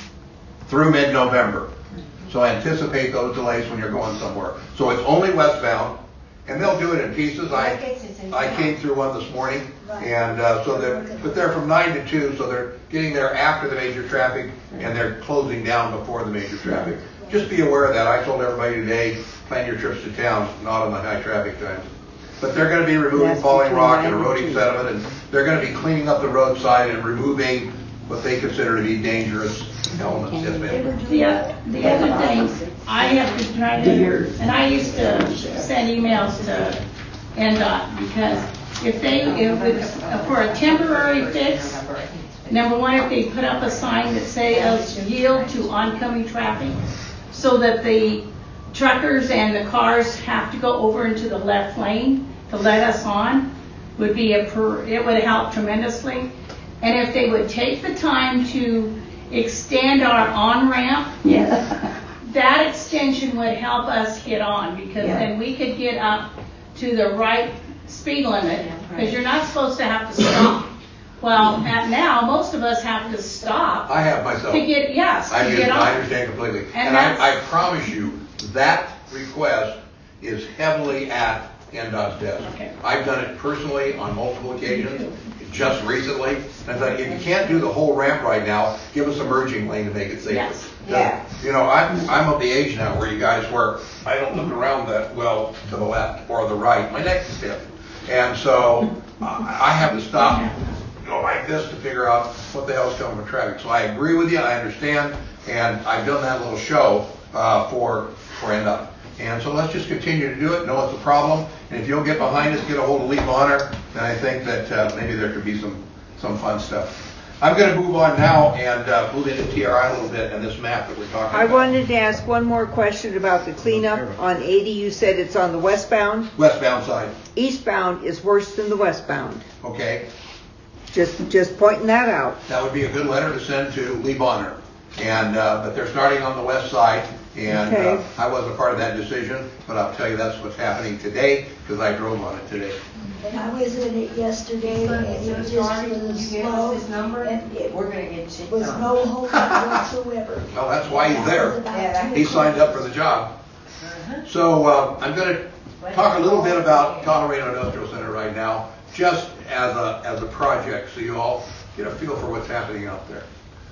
through mid-November. So anticipate those delays when you're going somewhere. So it's only westbound, and they'll do it in pieces. I I came through one this morning, and uh, so they're, but they're from nine to two, so they're getting there after the major traffic, and they're closing down before the major traffic. Just be aware of that. I told everybody today, plan your trips to town, not on the high traffic times. But they're going to be removing That's falling between rock nine and and eroding two. sediment, and they're going to be cleaning up the roadside and removing what they consider to be dangerous elements. Yes, ma'am. The, oth- the other thing, I have to try to, and I used to send emails to N DOT, because if they, if it's for a temporary fix, number one, if they put up a sign that says yield to oncoming traffic, so that the truckers and the cars have to go over into the left lane to let us on, would be a, per, it would help tremendously. And if they would take the time to extend our on-ramp, Yeah. that extension would help us get on, because Yeah. then we could get up to the right speed limit, because you're not supposed to have to stop. Well, at now, most of us have to stop I have myself. to get, yes, I to do, get I on. understand completely. And And I, that's- I promise you, that request is heavily at N DOT's desk. Okay. I've done it personally on multiple occasions, just recently. And I thought, if you can't do the whole ramp right now, give us a merging lane to make it safer. Yes. Yeah. You know, I'm, I'm of the age now where you guys were, I don't look around that well to the left or the right. My neck is stiff. And so I I have to stop, go like this to figure out what the hell's coming with traffic. So I agree with you, I understand, and I've done that little show uh, for, for N DOT. And so let's just continue to do it, know it's a problem, and if you'll get behind us, get a hold of Lee Bonner, then I think that uh, maybe there could be some, some fun stuff. I'm going to move on now and uh, move into T R I a little bit and this map that we're talking I about. wanted to ask one more question about the cleanup on eighty. You said it's on the westbound. Westbound side, Eastbound is worse than the westbound. okay? Just, just pointing that out. That would be a good letter to send to Lee Bonner. And, uh, but they're starting on the west side, and uh, Okay. I wasn't part of that decision, but I'll tell you that's what's happening today, because I drove on it today. I was in it yesterday, and it So just sorry, was you gave us slow, this number, and it we're gonna get shit was done. no hold up whatsoever. Well, that's why he's there. That was about Yeah, that- two He signed up for o'clock. the job. So uh, I'm going to talk a little bit about Colorado Industrial Center right now, just as a, as a project, so you all get a feel for what's happening out there.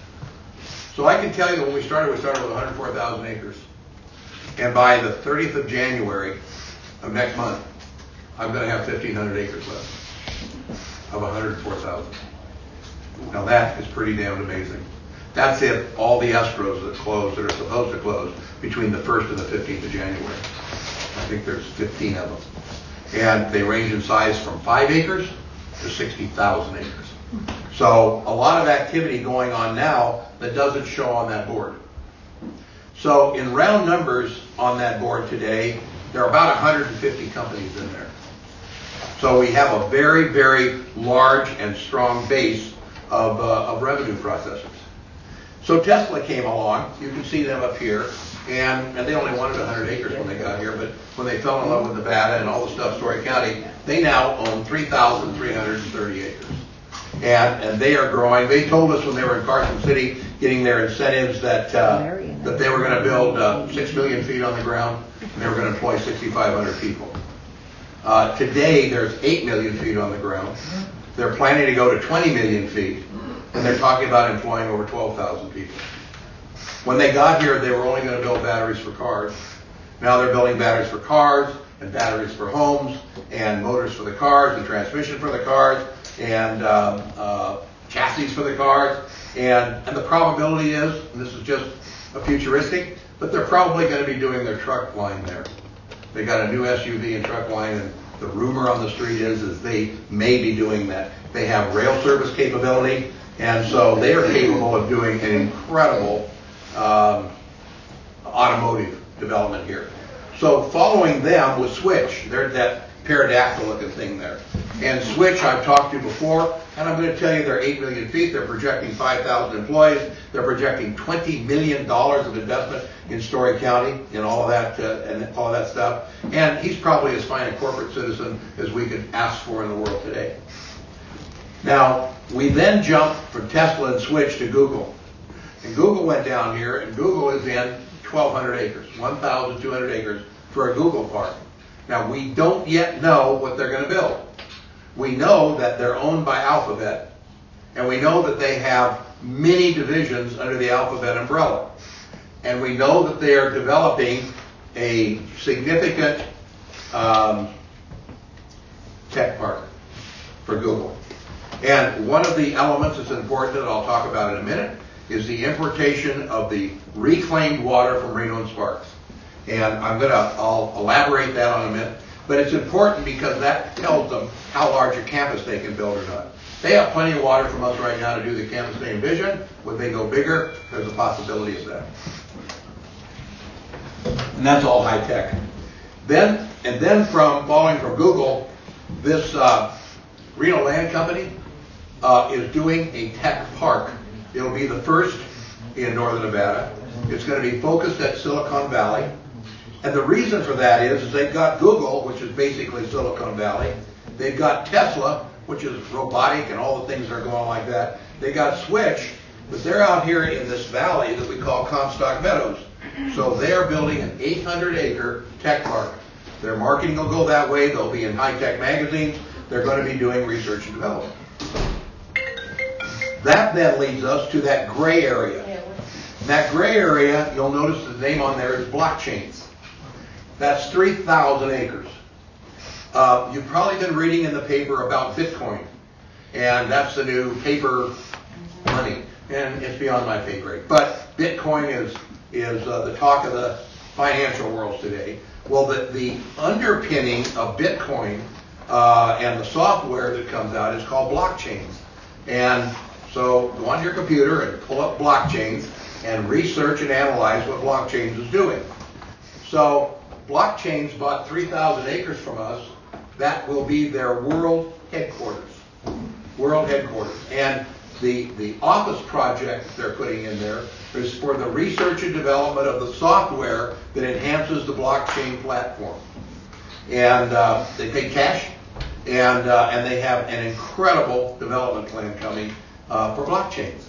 So I can tell you that when we started, we started with one hundred four thousand acres. And by the thirtieth of January of next month, I'm going to have fifteen hundred acres left of one hundred four thousand. Now that is pretty damn amazing. That's if all the escrows that close, that are supposed to close between the first and the fifteenth of January. I think there's fifteen of them. And they range in size from five acres to sixty thousand acres. So a lot of activity going on now that doesn't show on that board. So in round numbers on that board today, there are about one hundred fifty companies in there. So we have a very, very large and strong base of, uh, of revenue processors. So Tesla came along, you can see them up here, and, and they only wanted one hundred acres when they got here, but when they fell in love with Nevada and all the stuff, Story County, they now own three thousand three hundred thirty acres. And, and they are growing. They told us when they were in Carson City getting their incentives that, uh, that they were going to build uh, six million feet on the ground and they were going to employ sixty-five hundred people. Uh, today, there's eight million feet on the ground. They're planning to go to twenty million feet, and they're talking about employing over twelve thousand people. When they got here, they were only going to build batteries for cars. Now they're building batteries for cars, and batteries for homes, and motors for the cars, and transmission for the cars, and um, uh, chassis for the cars. And, and the probability is, and this is just a futuristic, but they're probably going to be doing their truck line there. They got a new S U V and truck line, and the rumor on the street is, is they may be doing that. They have rail service capability, and so they are capable of doing an incredible um, automotive development here. So following them was Switch. They're that pterodactyl looking thing there. And Switch I've talked to before, and I'm going to tell you they're eight million feet. They're projecting five thousand employees. They're projecting twenty million dollars of investment in Story County and all of that uh, and all of that stuff. And he's probably as fine a corporate citizen as we could ask for in the world today. Now, we then jumped from Tesla and Switch to Google. And Google went down here, and Google is in twelve hundred acres, one thousand two hundred acres for a Google park. Now, we don't yet know what they're going to build. We know that they're owned by Alphabet, and we know that they have many divisions under the Alphabet umbrella. And we know that they are developing a significant um, tech park for Google. And one of the elements that's important that I'll talk about in a minute is the importation of the reclaimed water from Reno and Sparks. And I'm going to, I'll elaborate that on a minute. But it's important because that tells them how large a campus they can build or not. They have plenty of water from us right now to do the campus they envision. When they go bigger, there's a possibility of that. And that's all high tech. Then, and then from following from Google, this uh, Reno Land Company uh, is doing a tech park. It'll be the first in northern Nevada. It's going to be focused at Silicon Valley. And the reason for that is, is they've got Google, which is basically Silicon Valley. They've got Tesla, which is robotic and all the things that are going on like that. They got Switch, but they're out here in this valley that we call Comstock Meadows. So they're building an eight hundred acre tech park. Their marketing will go that way. They'll be in high-tech magazines. They're going to be doing research and development. That then leads us to that gray area. In that gray area, you'll notice the name on there is blockchains. That's three thousand acres. Uh, you've probably been reading in the paper about Bitcoin, and that's the new paper money, and it's beyond my pay grade. But Bitcoin is is uh, the talk of the financial world today. Well, the, the underpinning of Bitcoin uh, and the software that comes out is called blockchains. And so go on your computer and pull up blockchains and research and analyze what blockchains is doing. So blockchains bought three thousand acres from us. That will be their world headquarters. World headquarters. And the, the office project they're putting in there is for the research and development of the software that enhances the blockchain platform. And uh, they pay cash, and uh, and they have an incredible development plan coming uh, for blockchains.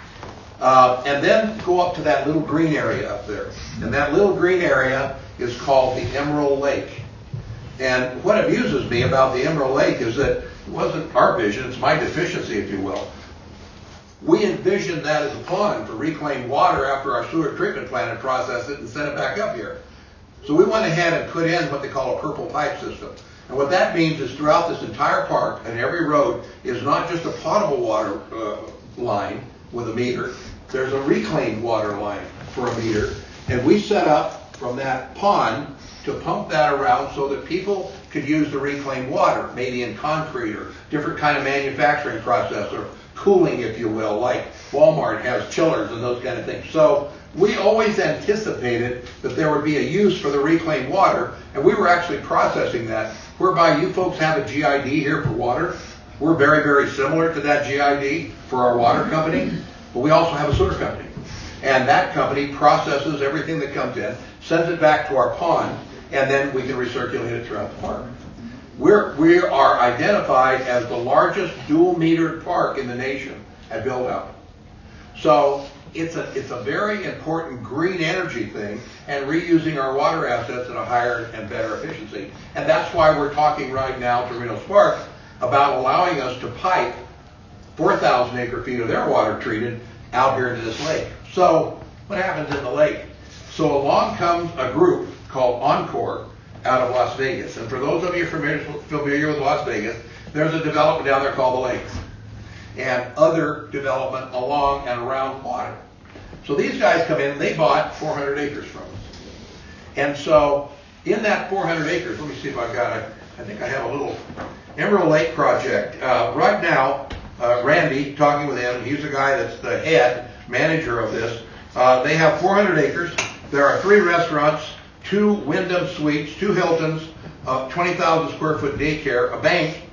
Uh, and then go up to that little green area up there. And that little green area is called the Emerald Lake. And what amuses me about the Emerald Lake is that it wasn't our vision, it's my deficiency, if you will. We envisioned that as a pond for reclaimed water after our sewer treatment plant had processed it and sent it back up here. So we went ahead and put in what they call a purple pipe system. And what that means is throughout this entire park and every road is not just a potable water uh, line with a meter. There's a reclaimed water line for a meter. And we set up from that pond to pump that around so that people could use the reclaimed water, maybe in concrete or different kind of manufacturing process or cooling, if you will, like Walmart has chillers and those kind of things. So we always anticipated that there would be a use for the reclaimed water, and we were actually processing that, whereby you folks have a G I D here for water. We're very, very similar to that G I D for our water company, but we also have a sewer company. And that company processes everything that comes in, sends it back to our pond, and then we can recirculate it throughout the park. We're, we are identified as the largest dual metered park in the nation at build out. So it's a, it's a very important green energy thing and reusing our water assets at a higher and better efficiency. And that's why we're talking right now to Reno Spark about allowing us to pipe four thousand acre feet of their water treated out here into this lake. So what happens in the lake? So along comes a group called Encore out of Las Vegas. And for those of you familiar, familiar with Las Vegas, there's a development down there called the Lakes and other development along and around water. So these guys come in, they bought four hundred acres from us. And so in that four hundred acres, let me see if I've got it. I think I have a little Emerald Lake project. Uh, right now, uh, Randy, talking with him, he's the guy that's the head manager of this. Uh, they have four hundred acres. There are three restaurants, two Wyndham Suites, two Hiltons, uh, twenty thousand square foot daycare, a bank,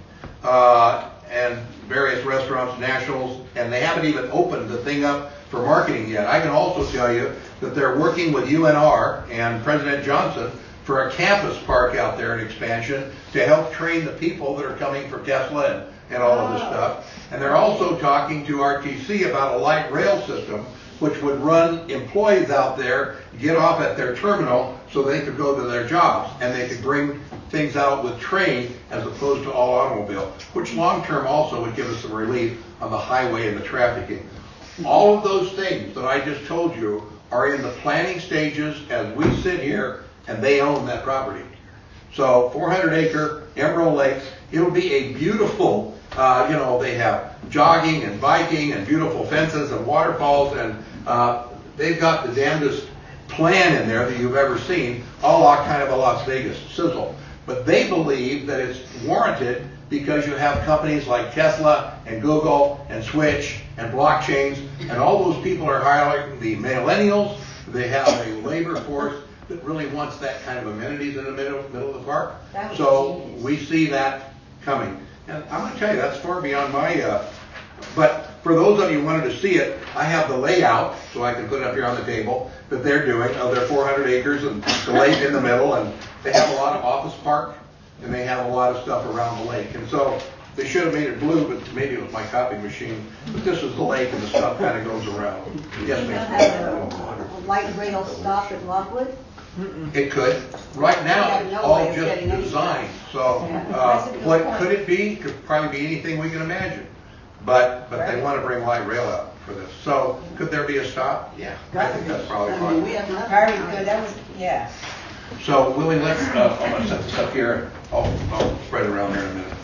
uh, and various restaurants, nationals, and they haven't even opened the thing up for marketing yet. I can also tell you that they're working with U N R and President Johnson for a campus park out there in expansion to help train the people that are coming from Tesla and, and all of this stuff. And they're also talking to R T C about a light rail system which would run employees out there, get off at their terminal so they could go to their jobs and they could bring things out with train as opposed to all automobile, which long term also would give us some relief on the highway and the trafficking. All of those things that I just told you are in the planning stages as we sit here and they own that property. So four hundred acre Emerald Lake, it'll be a beautiful, uh, you know, they have jogging and biking and beautiful fences and waterfalls, and uh, they've got the damnedest plan in there that you've ever seen, all kind of a Las Vegas sizzle. But they believe that it's warranted because you have companies like Tesla and Google and Switch and blockchains, and all those people are hiring the millennials. They have a labor force that really wants that kind of amenities in the middle, middle of the park. So we see that coming. And I'm going to tell you, that's far beyond my, uh, but for those of you who wanted to see it, I have the layout, so I can put it up here on the table, that they're doing of their four hundred acres and the lake in the middle, and they have a lot of office park, and they have a lot of stuff around the lake. And so they should have made it blue, but maybe it was my copying machine. But this is the lake, and the stuff kind of goes around. Yes, ma'am. A light rail stop at Lockwood? It could. Right now, it's all just design. So uh, what could it be? Could probably be anything we can imagine. But but they want to bring light rail out for this. So could there be a stop? Yeah, I think that's probably fine. Very good. That was, yeah. So Willie, let's, uh, I'm going to set this up here. I'll, I'll spread it around there in a minute.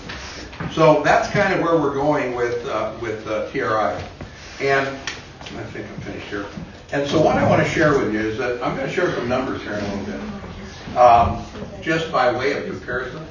So that's kind of where we're going with uh, with uh, T R I. And I think I'm finished here. And so what I want to share with you is that I'm going to share some numbers here in a little bit, um, just by way of comparison.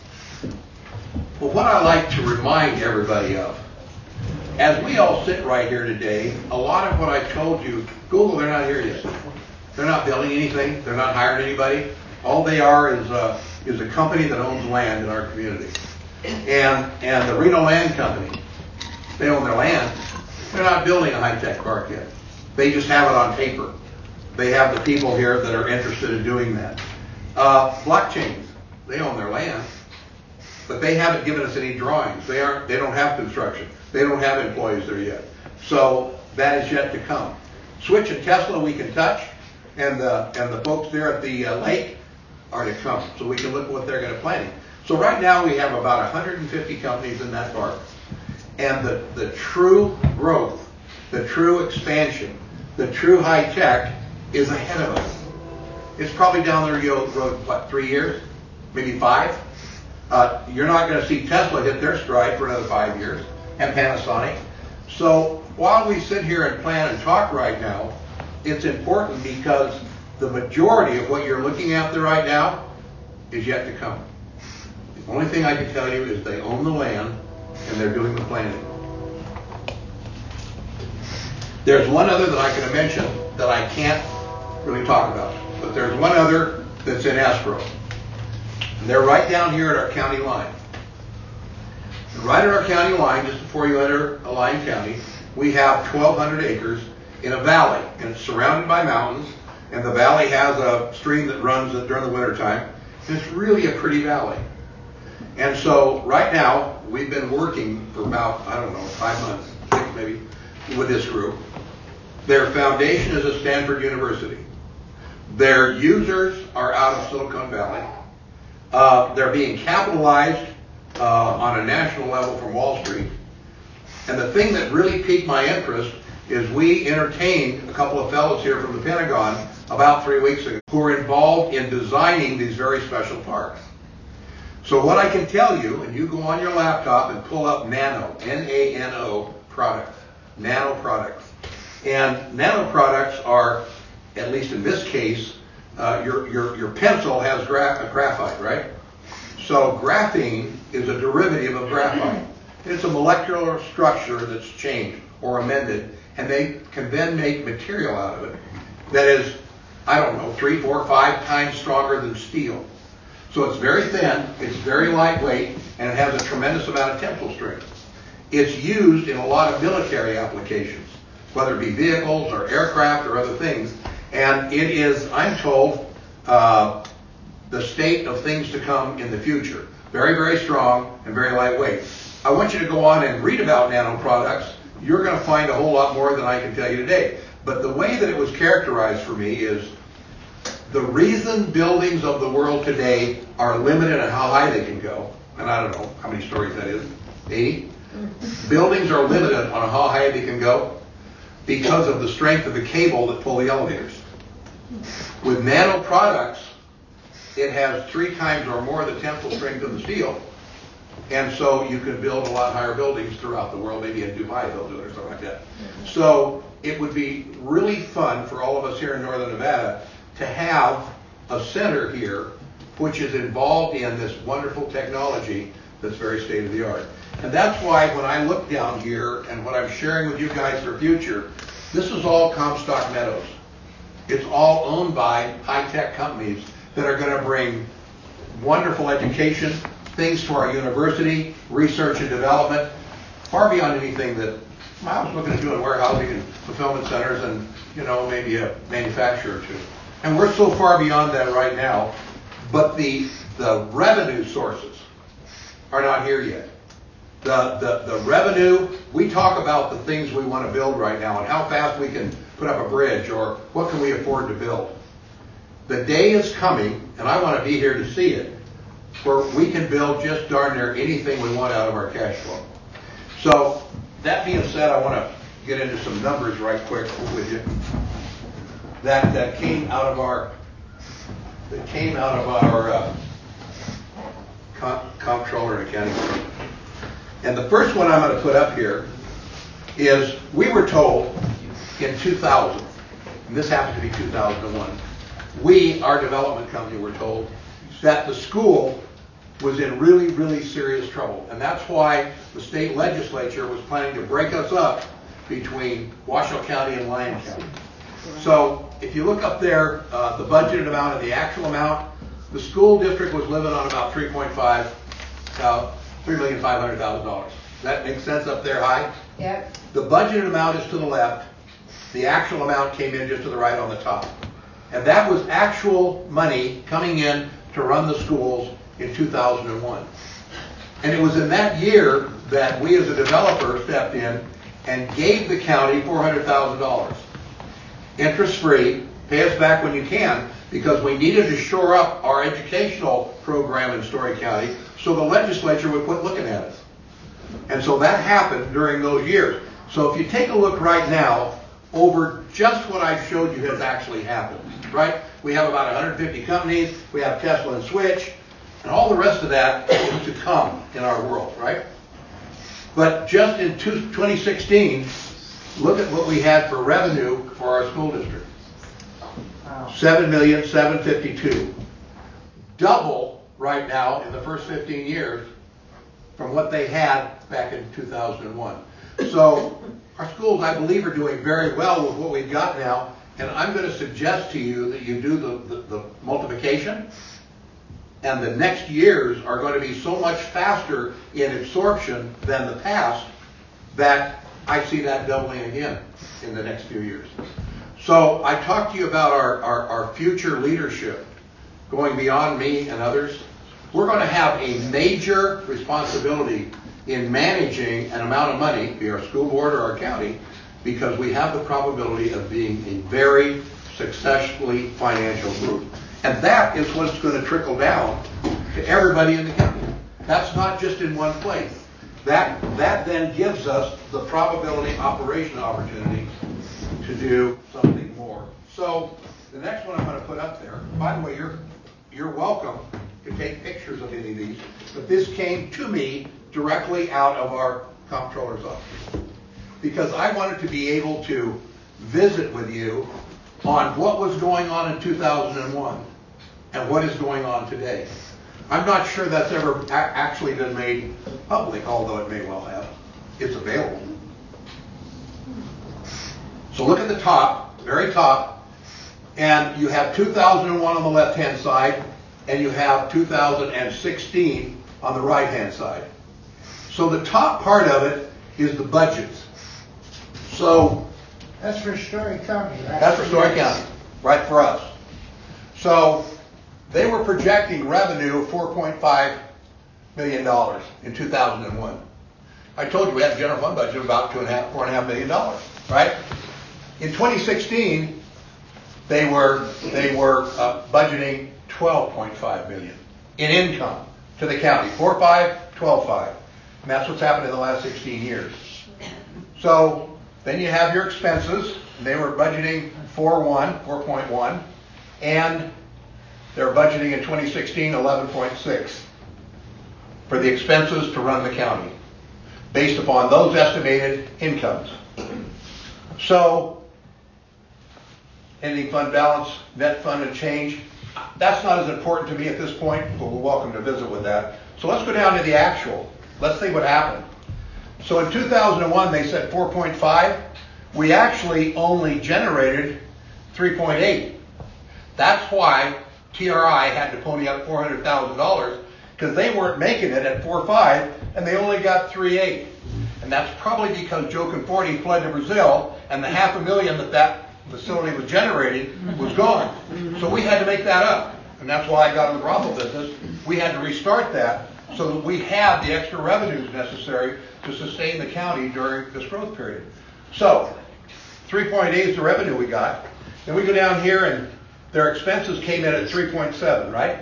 But what I like to remind everybody of, as we all sit right here today, a lot of what I told you, Google, they're not here yet. They're not building anything. They're not hiring anybody. All they are is uh, is a company that owns land in our community. And and the Reno Land Company, they own their land. They're not building a high-tech park yet. They just have it on paper. They have the people here that are interested in doing that. Uh, blockchains, they own their land, but they haven't given us any drawings. They aren't. They don't have construction. They don't have employees there yet. So that is yet to come. Switch and Tesla we can touch, and the and the folks there at the uh, lake are to come. So we can look at what they're going to plan. So right now we have about one hundred fifty companies in that park, and the the true growth, the true expansion, the true high tech is ahead of us. It's probably down the road, what, three years, maybe five. Uh, you're not going to see Tesla hit their stride for another five years, and Panasonic. So while we sit here and plan and talk right now, it's important because the majority of what you're looking at there right now is yet to come. The only thing I can tell you is they own the land and they're doing the planning. There's one other that I can mention that I can't really talk about, but there's one other that's in escrow. And they're right down here at our county line. And right at our county line, just before you enter Alliance County, we have twelve hundred acres in a valley, and it's surrounded by mountains, and the valley has a stream that runs during the wintertime. And it's really a pretty valley. And so right now, we've been working for about, I don't know, five months, six maybe, with this group. Their foundation is at Stanford University. Their users are out of Silicon Valley. Uh, they're being capitalized uh, on a national level from Wall Street. And the thing that really piqued my interest is we entertained a couple of fellows here from the Pentagon about three weeks ago who are involved in designing these very special parks. So what I can tell you, and you go on your laptop and pull up Nano, N A N O products, Nano products. And Nano products are, at least in this case, uh, your, your, your pencil has gra- graphite, right? So graphene is a derivative of graphite. It's a molecular structure that's changed or amended, and they can then make material out of it that is, I don't know, three, four, five times stronger than steel. So it's very thin, it's very lightweight, and it has a tremendous amount of tensile strength. It's used in a lot of military applications, whether it be vehicles or aircraft or other things. And it is, I'm told, uh, the state of things to come in the future. Very, very strong and very lightweight. I want you to go on and read about nano products. You're going to find a whole lot more than I can tell you today. But the way that it was characterized for me is the reason buildings of the world today are limited on how high they can go, and I don't know how many stories that is, eighty? Buildings are limited on how high they can go because of the strength of the cable that pull the elevators. With nano products, it has three times or more the tensile strength of the steel, and so you can build a lot higher buildings throughout the world. Maybe in Dubai they'll do it or something like that. So it would be really fun for all of us here in Northern Nevada to have a center here which is involved in this wonderful technology that's very state-of-the-art. And that's why when I look down here and what I'm sharing with you guys for future, this is all Comstock Meadows. It's all owned by high-tech companies that are going to bring wonderful education, things to our university, research and development, far beyond anything that I was looking at doing warehousing and fulfillment centers and, you know, maybe a manufacturer or two. And we're so far beyond that right now, but the the revenue sources are not here yet. The, the, the revenue, we talk about the things we want to build right now and how fast we can put up a bridge or what can we afford to build. The day is coming, and I want to be here to see it, where we can build just darn near anything we want out of our cash flow. So that being said, I want to get into some numbers right quick with you. That that came out of our that came out of our uh, com- comptroller and accounting firm. And the first one I'm going to put up here is we were told in two thousand, and this happens to be two thousand one. We, our development company, were told that the school was in really, really serious trouble, and that's why the state legislature was planning to break us up between Washoe County and Lyon County. So if you look up there, uh, the budgeted amount and the actual amount, the school district was living on about three point five, uh, three million five hundred thousand dollars. Does that make sense up there high? Yep. The budgeted amount is to the left. The actual amount came in just to the right on the top. And that was actual money coming in to run the schools in two thousand one. And it was in that year that we as a developer stepped in and gave the county four hundred thousand dollars. Interest-free, pay us back when you can, because we needed to shore up our educational program in Story County so the legislature would quit looking at us. And so that happened during those years. So if you take a look right now over just what I showed you has actually happened, right? We have about one hundred fifty companies, we have Tesla and Switch, and all the rest of that is to come in our world, right? But just in twenty sixteen, look at what we had for revenue for our school district. seven million seven hundred fifty-two thousand dollars. Double right now in the first fifteen years from what they had back in two thousand one. So our schools, I believe, are doing very well with what we've got now. And I'm going to suggest to you that you do the, the, the multiplication. And the next years are going to be so much faster in absorption than the past that I see that doubling again in the next few years. So I talked to you about our, our, our future leadership going beyond me and others. we're going to have a major responsibility in managing an amount of money, be our school board or our county, because we have the probability of being a very successfully financial group. And that is what's going to trickle down to everybody in the county. That's not just in one place. That, that then gives us the probability operation opportunity to do something more. So the next one I'm going to put up there, by the way, you're, you're welcome to take pictures of any of these, but this came to me directly out of our comptroller's office. Because I wanted to be able to visit with you on what was going on in two thousand one and what is going on today. I'm not sure that's ever a- actually been made public, although it may well have. It's available. So look at the top, very top, and you have two thousand one on the left-hand side, and you have two thousand sixteen on the right-hand side. So the top part of it is the budgets. So That's for Story County, right? that's for Story County, right for us. So they were projecting revenue of four point five million dollars in two thousand one. I told you we had a general fund budget of about two and a half, four and a half million dollars, right? In twenty sixteen, they were they were uh, budgeting twelve point five million in income to the county. four five, twelve five, and that's what's happened in the last sixteen years. So then you have your expenses. They were budgeting four one, four point one, and they're budgeting in twenty sixteen eleven point six for the expenses to run the county, based upon those estimated incomes. So, ending fund balance, net fund and change, that's not as important to me at this point, but we're welcome to visit with that. So let's go down to the actual. Let's see what happened. So in two thousand one, they said four point five. We actually only generated three point eight. That's why T R I had to pony up four hundred thousand dollars, because they weren't making it at four point five, and they only got three point eight. And that's probably because Joe Conforti fled to Brazil, and the half a million that that facility was generating was gone. So we had to make that up. And that's why I got in the brothel business. We had to restart that so that we had the extra revenues necessary to sustain the county during this growth period. So, three point eight is the revenue we got. Then we go down here and their expenses came in at three point seven, right?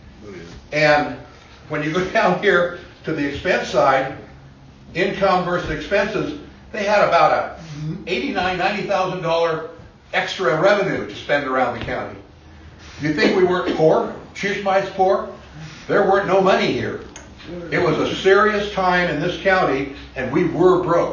And when you go down here to the expense side, income versus expenses, they had about a eighty-nine thousand dollars, ninety thousand dollars extra revenue to spend around the county. You think we weren't poor? Shishmai's poor? There weren't no money here. It was a serious time in this county, and we were broke.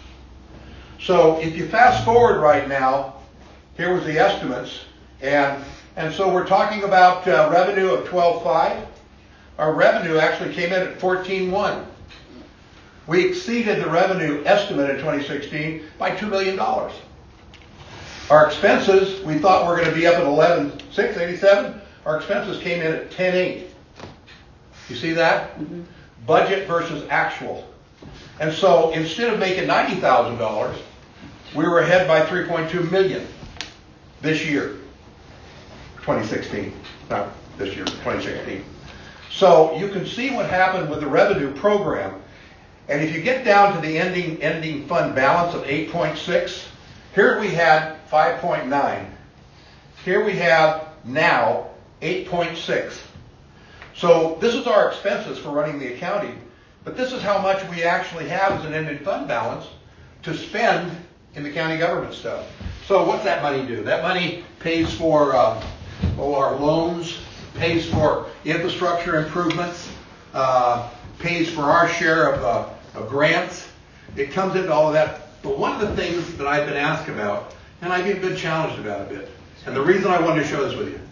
So if you fast forward right now, here was the estimates, and and so we're talking about uh, revenue of twelve point five. Our revenue actually came in at fourteen point one. We exceeded the revenue estimate in twenty sixteen by two million dollars. Our expenses, we thought we were going to be up at eleven point six eighty-seven. Our expenses came in at ten point eight. You see that? Mm-hmm. Budget versus actual. And so instead of making ninety thousand dollars, we were ahead by three point two million dollars this year, twenty sixteen. Not this year, twenty sixteen. So you can see what happened with the revenue program. And if you get down to the ending ending fund balance of eight point six, here we had five point nine. Here we have now eight point six. So this is our expenses for running the accounting, but this is how much we actually have as an ending fund balance to spend in the county government stuff. So what's that money do? That money pays for uh, oh, our loans, pays for infrastructure improvements, uh, pays for our share of, uh, of grants. It comes into all of that. But one of the things that I've been asked about, and I've been challenged about a bit, and the reason I wanted to share this with you,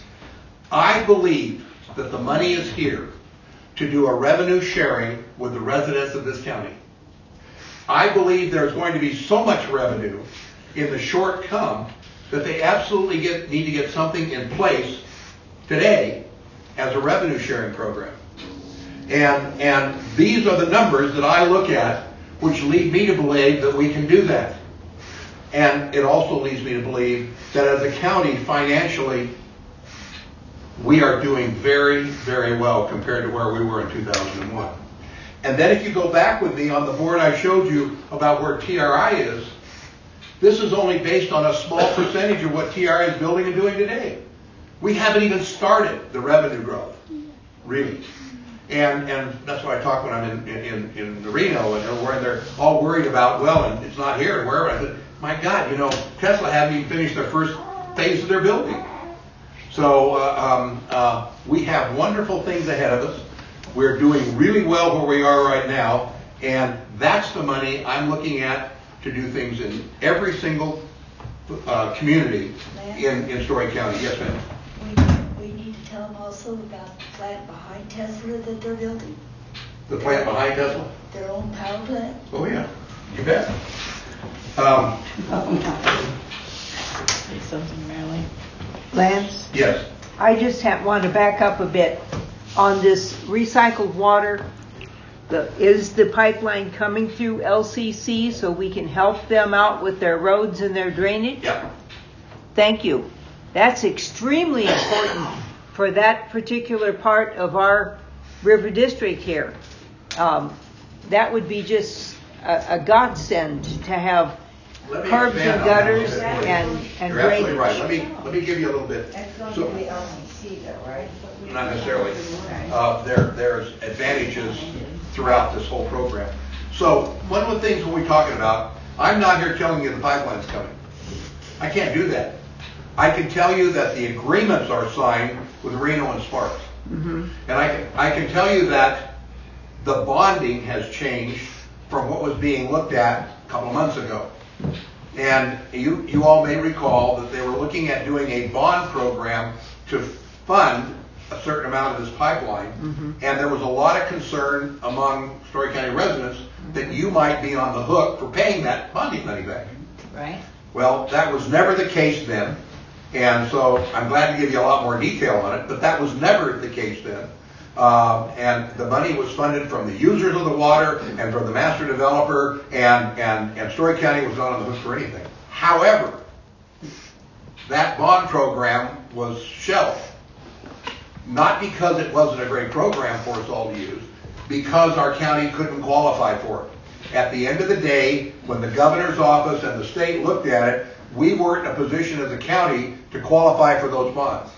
I believe that the money is here to do a revenue sharing with the residents of this county. I believe there's going to be so much revenue in the short come that they absolutely get, need to get something in place today as a revenue sharing program. And, and these are the numbers that I look at which lead me to believe that we can do that. And it also leads me to believe that as a county financially, we are doing very, very well compared to where we were in two thousand one. And then if you go back with me on the board I showed you about where T R I is, this is only based on a small percentage of what T R I is building and doing today. We haven't even started the revenue growth, really. And and that's what I talk when I'm in in, in Reno, and where they're all worried about, well, and it's not here, and wherever. I said, my God, you know, Tesla hadn't even finished their first phase of their building. So uh, um, uh, we have wonderful things ahead of us. We're doing really well where we are right now, and that's the money I'm looking at to do things in every single uh, community in, in Story County. Yes, ma'am. We, we need to tell them also about the plant behind Tesla that they're building. The plant behind Tesla? Their own power plant. Oh, yeah. You bet. Um, Say something, Marilyn. Lance? Yes. I just have, want to back up a bit on this recycled water. The, is the pipeline coming through L C C so we can help them out with their roads and their drainage? Yeah. Thank you. That's extremely important for that particular part of our river district here. Um, that would be just a, a godsend to have curbs and gutters and, and You're drainage. absolutely right. Let me, let me give you a little bit. That's going So- to be L C C though, right? Not necessarily. Uh, there, there's advantages throughout this whole program. So one of the things when we're talking about, I'm not here telling you the pipeline's coming. I can't do that. I can tell you that the agreements are signed with Reno and Sparks. Mm-hmm. And I can, I can tell you that the bonding has changed from what was being looked at a couple of months ago. And you, you all may recall that they were looking at doing a bond program to fund a certain amount of this pipeline. Mm-hmm. And there was a lot of concern among Story County residents that you might be on the hook for paying that bonding money back. Right. Well, that was never the case then. And so I'm glad to give you a lot more detail on it, but that was never the case then. Um, and the money was funded from the users of the water and from the master developer, and, and, and Story County was not on the hook for anything. However, that bond program was shelved. Not because it wasn't a great program for us all to use, because our county couldn't qualify for it. At the end of the day, when the governor's office and the state looked at it, we weren't in a position as a county to qualify for those bonds.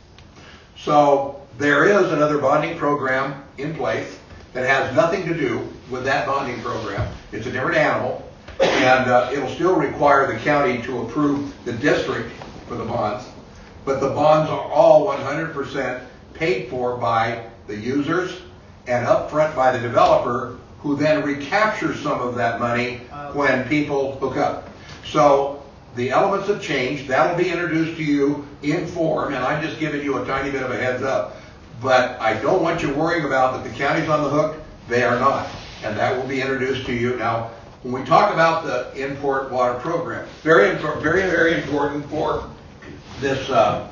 So there is another bonding program in place that has nothing to do with that bonding program. It's a different animal, and uh, it'll still require the county to approve the district for the bonds, but the bonds are all one hundred percent paid for by the users and upfront by the developer, who then recaptures some of that money when people hook up. So the elements have changed. That'll be introduced to you in form, and I'm just giving you a tiny bit of a heads up. But I don't want you worrying about that the county's on the hook. They are not. And that will be introduced to you. Now, when we talk about the import water program, very, very, very important for this uh,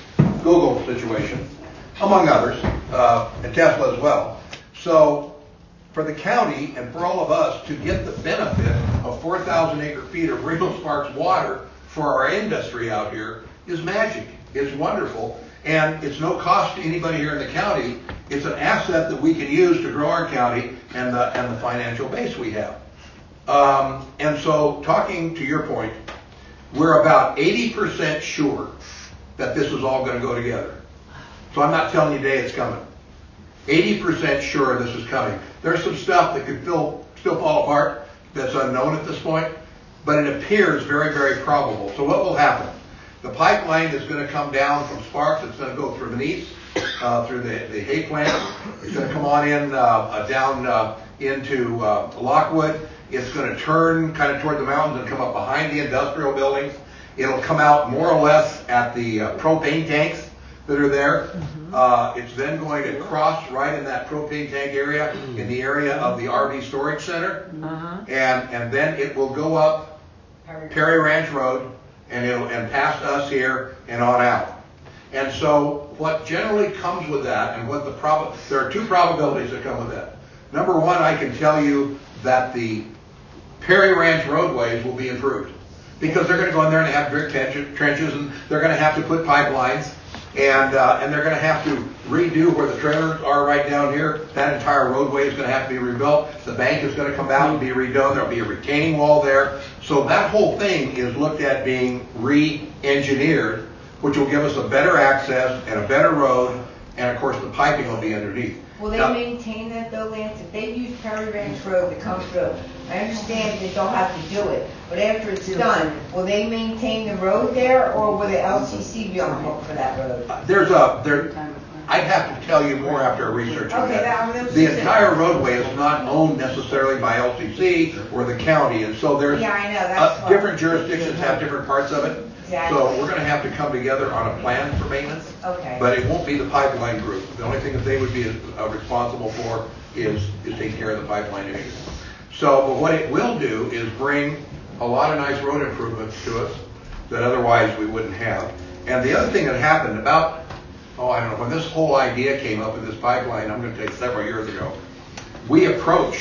Google situation, among others, uh, and Tesla as well. So for the county and for all of us to get the benefit of four thousand acre feet of Reno Sparks water for our industry out here is magic. It's wonderful. And it's no cost to anybody here in the county. It's an asset that we can use to grow our county and the, and the financial base we have. Um, and so talking to your point, we're about eighty percent sure that this is all going to go together. So I'm not telling you today it's coming. eighty percent sure this is coming. There's some stuff that could still, still fall apart that's unknown at this point, but it appears very, very probable. So what will happen? The pipeline is going to come down from Sparks. It's going to go through Manice, uh, through the, the hay plant. It's going to come on in uh, uh, down uh, into uh, Lockwood. It's going to turn kind of toward the mountains and come up behind the industrial buildings. It'll come out more or less at the uh, propane tanks that are there. Mm-hmm. Uh, it's then going to cross right in that propane tank area, in the area of the R V storage center, uh-huh. and and then it will go up Perry Ranch Road, and it'll and past us here and on out. And so what generally comes with that, and what the prob there are two probabilities that come with that. Number one, I can tell you that the Perry Ranch roadways will be improved, because they're going to go in there and have brick trenches, and they're going to have to put pipelines. And, uh, and they're gonna have to redo where the trailers are right down here. That entire roadway is gonna have to be rebuilt. The bank is gonna come out and be redone. There'll be a retaining wall there. So that whole thing is looked at being re-engineered, which will give us a better access and a better road, and of course the piping will be underneath. Will they Now- maintain that though, Lance? If they use Perry Ranch Road to come through, I understand that they'll have to do it, but after it's done, will they maintain the road there, or will the L C C be on the hook for that road? There's a, there, I'd have to tell you more after researching Okay, that- that. I mean, The that's- entire roadway is not owned necessarily by L C C or the county, and so there's, Yeah, I know, uh, that's why. different jurisdictions have different parts of it. Exactly. So we're gonna have to come together on a plan for maintenance. Okay. But it won't be the pipeline group. The only thing that they would be uh, responsible for is, is taking care of the pipeline issue. So, but what it will do is bring a lot of nice road improvements to us that otherwise we wouldn't have. And the other thing that happened about, oh, I don't know, when this whole idea came up with this pipeline, I'm gonna take several years ago, we approached,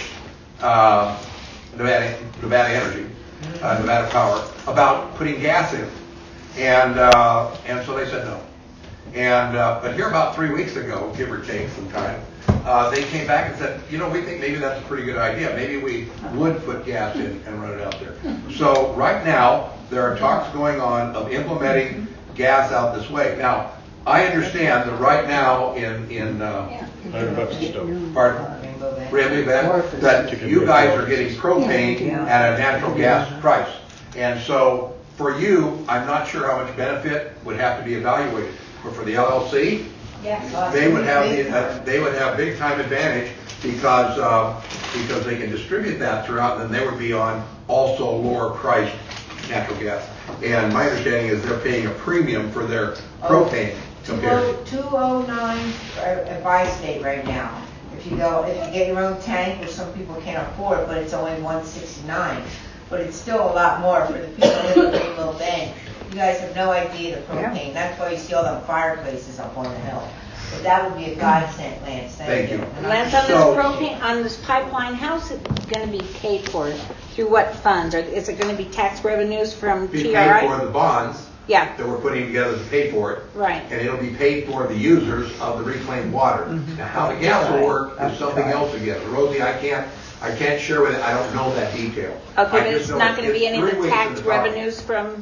uh, Nevada, Nevada Energy, uh, Nevada Power, about putting gas in. And, uh, and so they said no. And, uh, but here about three weeks ago, give or take some time, uh, they came back and said, you know, we think maybe that's a pretty good idea. Maybe we would put gas in and run it out there. So right now, there are talks going on of implementing gas out this way. Now, I understand that right now in, in, uh, Hundred bucks a stove. pardon? Really, that, that you guys are getting propane at a natural gas price. And so for you, I'm not sure how much benefit would have to be evaluated. But for the L L C, Yes. they would have the, uh, they would have big time advantage because, uh, because they can distribute that throughout, and then they would be on also lower priced natural gas. And my understanding is they're paying a premium for their propane compared. two oh nine at Bi-State right now. If you go, if you get your own tank, which some people can't afford, but it's only one sixty-nine. But it's still a lot more for the people in the Greenville Bank. You guys have no idea the propane. That's why you see all them fireplaces up on the hill. But that would be a godsend, Lance. Thank you. Lance, on this So- propane, on this pipeline, how's it gonna be paid for? Through what funds? Or is it gonna be tax revenues from Be T R I? paid for the bonds Yeah, that we're putting together to pay for it. right. And it'll be paid for the users of the reclaimed water. Now, how the gas will work is something else again. Rosie, I can't, I can't share with it, I don't know that detail. Okay, I but just it's know not gonna it's be any of three the weeks tax in the talk. revenues from,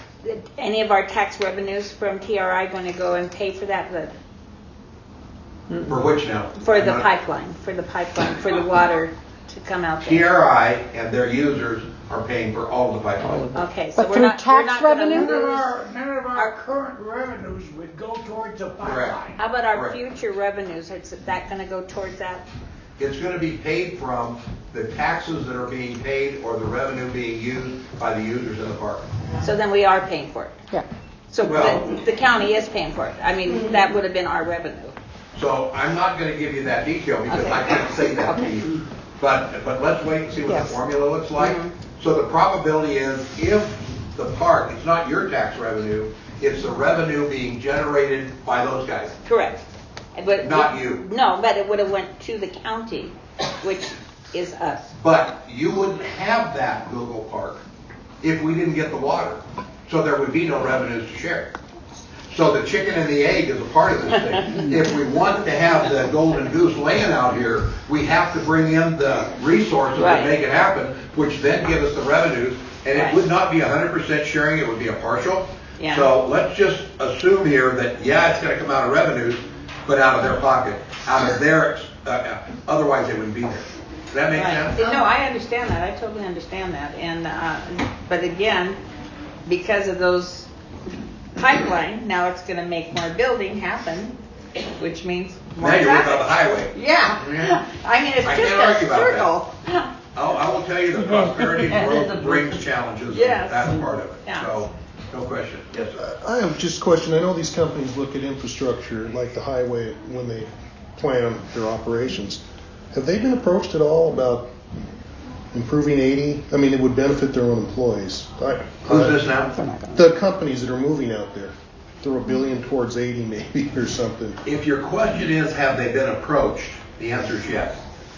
any of our tax revenues from T R I gonna go and pay for that, the, For which now? for the I'm not- pipeline, for the pipeline, for the water to come out T there? R I and their users are paying for all of the pipeline. Okay, so But we're through not, we're tax not gonna revenue? None of lose. our, none of our current revenues would go towards the pipeline. How about our Correct. future revenues? Is that gonna go towards that? It's gonna be paid from the taxes that are being paid or the revenue being used by the users in the park. So then we are paying for it. Yeah. So Well- the, the county is paying for it. I mean, that would have been our revenue. So I'm not gonna give you that detail because I can't say that to you. But, but let's wait and see what the Yes. formula looks like. So the probability is if the park, it's not your tax revenue, it's the revenue being generated by those guys. Correct. But Not you. No, but it would have went to the county, which is us. But you wouldn't have that Google Park if we didn't get the water. So there would be no revenues to share. So the chicken and the egg is a part of this thing. If we want to have the golden goose laying out here, we have to bring in the resources Right. that make it happen, which then give us the revenues. And it Right. would not be one hundred percent sharing, it would be a partial. Yeah. So let's just assume here that, yeah, it's gonna come out of revenues, but out of their pocket, out of their, uh, uh, otherwise they wouldn't be there. Does that make Right. sense? No, I understand that. I totally understand that. And, uh, but again, because of those pipeline, now it's gonna make more building happen, which means more Now you're traffic. about the highway. Yeah. Yeah. I mean, it's I just can't a argue about that. circle. I'll, I will tell you the prosperity growth brings challenges. Yes. That's part of it. Yeah. So, no question. Yes, sir. I have just a question. I know these companies look at infrastructure like the highway when they plan their operations. Have they been approached at all about improving eighty? I mean, it would benefit their own employees. I, Who's I- this now? The companies that are moving out there. Throw a billion towards eighty maybe or something. If your question is, have they been approached? The answer is yes.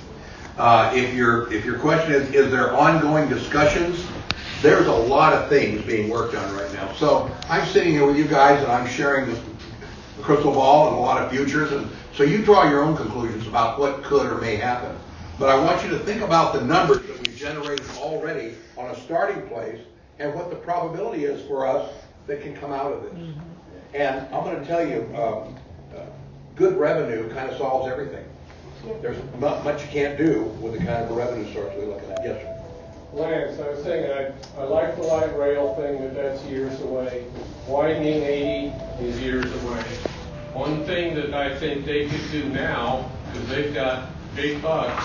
Uh, if your if your question is, is there ongoing discussions? There's a lot of things being worked on right now. So I'm sitting here with you guys and I'm sharing the, crystal ball and a lot of futures, and so you draw your own conclusions about what could or may happen. But I want you to think about the numbers that we've generated already on a starting place and what the probability is for us that can come out of this. Mm-hmm. And I'm going to tell you, um, uh, good revenue kind of solves everything. There's not much you can't do with the kind of revenue source we're looking at. Yes, sir. Lance, I was saying, I, I like the light rail thing, but that's years away. Widening eighty is years away. One thing that I think they could do now, because they've got big bucks,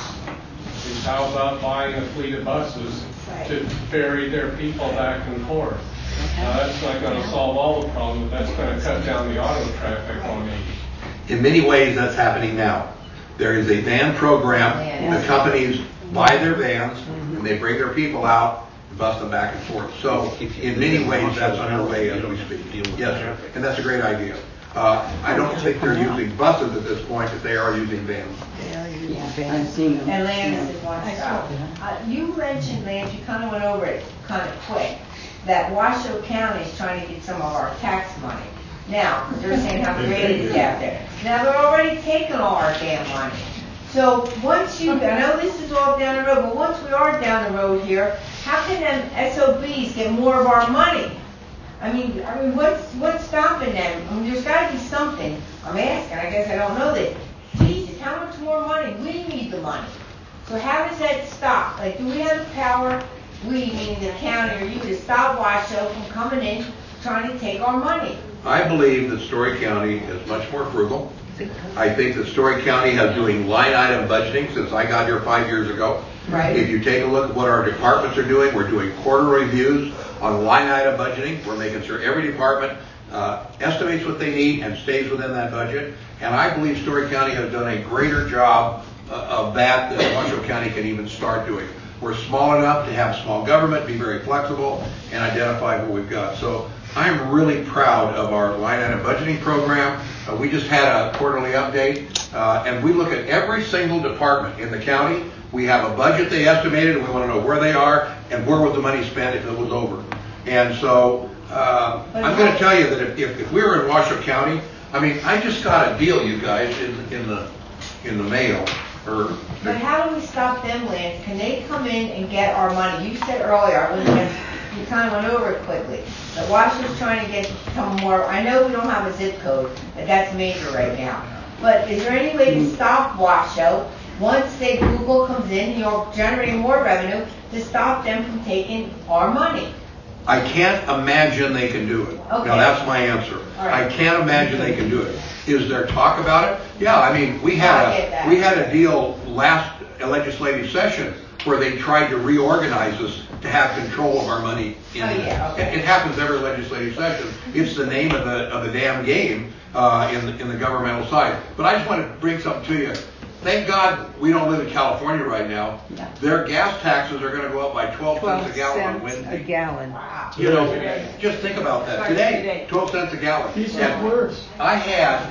is how about buying a fleet of buses to ferry their people back and forth. Now, that's not going to solve all the problems, but that's going to cut down the auto traffic on eighty. In many ways, that's happening now. There is a van program. The companies buy their vans, and they bring their people out and bus them back and forth. So in many ways, that's underway as we speak. Yes, sir. And that's a great idea. Uh, I don't think they're using buses at this point, but they are using vans. They are using vans. And Lance is one stop. Uh, you mentioned, Lance, you kind of went over it kind of quick, that Washoe County is trying to get some of our tax money. Now, they're saying how great it is out there. Now, they're already taking all our damn money. So once you, I know this is all down the road, but once we are down the road here, how can them S O Bs get more of our money? I mean, I mean, what's what's stopping them? I mean, there's got to be something. I'm asking. I guess I don't know that. Jesus, how much more money? We need the money. So how does that stop? Like, do we have the power, we, meaning the county or you, to stop Washoe from coming in trying to take our money? I believe that Story County is much more frugal. I think that Story County has doing line item budgeting since I got here five years ago. Right. If you take a look at what our departments are doing, we're doing quarter reviews on line item budgeting. We're making sure every department uh, estimates what they need and stays within that budget. And I believe Story County has done a greater job uh, of that than Washoe County can even start doing. We're small enough to have small government, be very flexible, and identify what we've got. So I'm really proud of our line item budgeting program. Uh, we just had a quarterly update, uh, and we look at every single department in the county. We have a budget they estimated, and we want to know where they are and where was the money spent if it was over. And so uh, I'm going to tell you that if, if, if we were in Washoe County, I mean, I just got a deal, you guys, in, in the in the mail. Or, but how do we stop them, Lance? Can they come in and get our money? You said earlier, I was just, you kind of went over it quickly, that Washoe's trying to get some more. I know we don't have a zip code, but that's major right now. But is there any way to stop Washoe once, say, Google comes in, you're generating more revenue, to stop them from taking our money? I can't imagine they can do it. Okay. Now, that's my answer. Right. I can't imagine they can do it. Is there talk about it? Yeah, I mean, we had I get that. a we had a deal last legislative session where they tried to reorganize us to have control of our money. In oh, yeah, okay. it, it happens every legislative session. It's the name of the of the damn game uh, in the, in the governmental side. But I just want to bring something to you. Thank God we don't live in California right now. Yeah. Their gas taxes are going to go up by twelve, twelve cents a gallon on Wednesday. A gallon. Wow. You know, just think about that. Today, twelve cents a gallon. And worse. I had,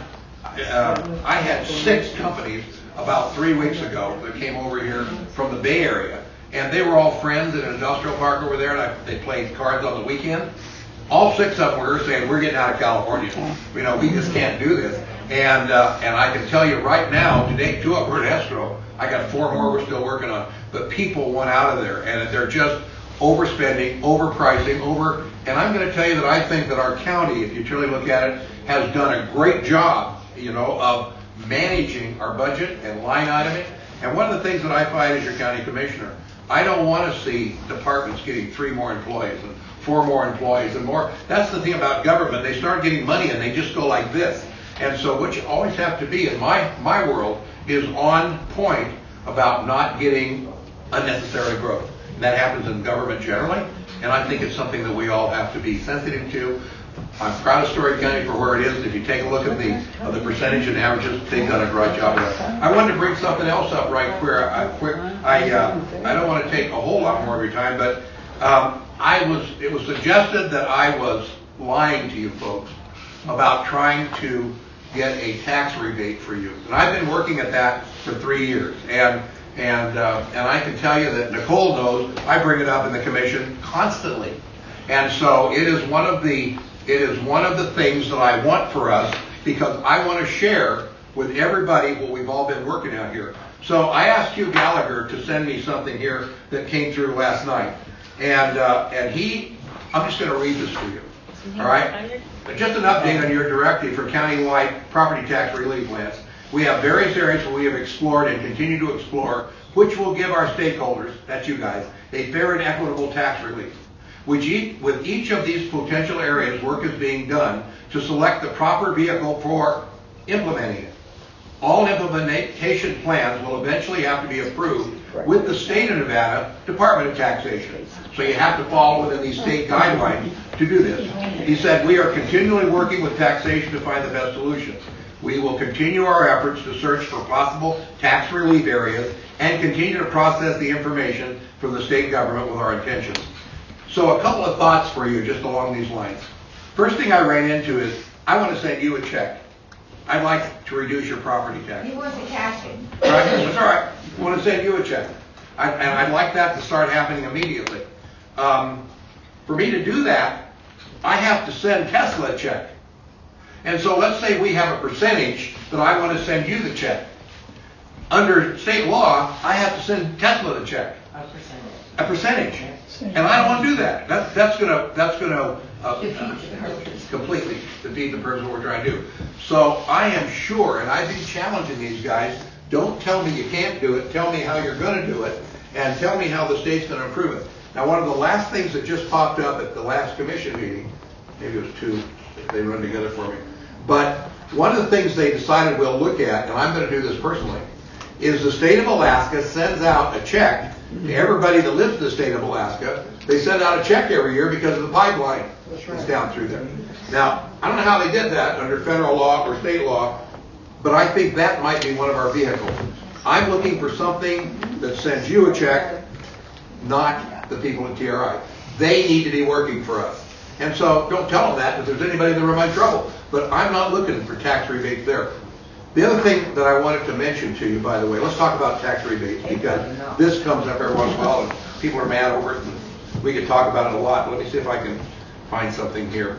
uh, I had six companies about three weeks ago that came over here from the Bay Area, and they were all friends at an industrial park over there, and I, they played cards on the weekend. All six of them were saying, "We're getting out of California. You know, we just can't do this." And uh, and I can tell you right now, today, two of them are in escrow. I got four more we're still working on. But people want out of there, and they're just overspending, overpricing, over. And I'm going to tell you that I think that our county, if you truly look at it, has done a great job, you know, of managing our budget and line iteming. And one of the things that I find as your county commissioner, I don't want to see departments getting three more employees and four more employees and more. That's the thing about government. They start getting money and they just go like this. And so what you always have to be in my, my world is on point about not getting unnecessary growth. And that happens in government generally, and I think it's something that we all have to be sensitive to. I'm proud of Story County for where it is. If you take a look at the of the percentage and averages, they've done a great job of that. I wanted to bring something else up right quick. I, quick. I, uh, I don't want to take a whole lot more of your time, but um, I was. It was suggested that I was lying to you folks about trying to get a tax rebate for you. And I've been working at that for three years. And and uh, and I can tell you that Nicole knows I bring it up in the commission constantly. And so it is one of the it is one of the things that I want for us because I want to share with everybody what we've all been working out here. So I asked Hugh Gallagher to send me something here that came through last night. And uh, and he, I'm just going to read this to you. All right? Just an update on your directive for countywide property tax relief plans. We have various areas where we have explored and continue to explore, which will give our stakeholders, that's you guys, a fair and equitable tax relief. Which each, with each of these potential areas, work is being done to select the proper vehicle for implementing it. All implementation plans will eventually have to be approved with the state of Nevada Department of Taxation. So you have to fall within these state guidelines to do this. He said, we are continually working with taxation to find the best solution. We will continue our efforts to search for possible tax relief areas and continue to process the information from the state government with our intentions. So a couple of thoughts for you just along these lines. First thing I ran into is, I want to send you a check. I'd like to reduce your property tax. He wants to cash it. All right, that's all right. I want to send you a check. I, and I'd like that to start happening immediately. Um, for me to do that, I have to send Tesla a check. And so let's say we have a percentage that I want to send you the check. Under state law, I have to send Tesla the check. A percentage. A percentage. And I don't want to do that. That that's gonna that's gonna uh, uh, completely defeat the purpose of what we're trying to do. So I am sure, and I've been challenging these guys. Don't tell me you can't do it. Tell me how you're going to do it, and tell me how the state's going to improve it. Now, one of the last things that just popped up at the last commission meeting, maybe it was two, they run together for me. But one of the things they decided we'll look at, and I'm going to do this personally, is the state of Alaska sends out a check to everybody that lives in the state of Alaska. They send out a check every year because of the pipeline that's down through there. Now, I don't know how they did that under federal law or state law, but I think that might be one of our vehicles. I'm looking for something that sends you a check, not the people at T R I. They need to be working for us. And so don't tell them that if there's anybody in the room I'm in trouble. But I'm not looking for tax rebates there. The other thing that I wanted to mention to you, by the way, let's talk about tax rebates, because this comes up every once in a while and people are mad over it. And we could talk about it a lot. Let me see if I can find something here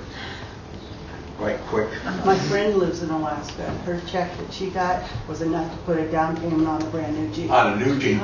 right quick. My friend lives in Alaska, and her check that she got was enough to put a down payment on a brand new Jeep. On a new Jeep.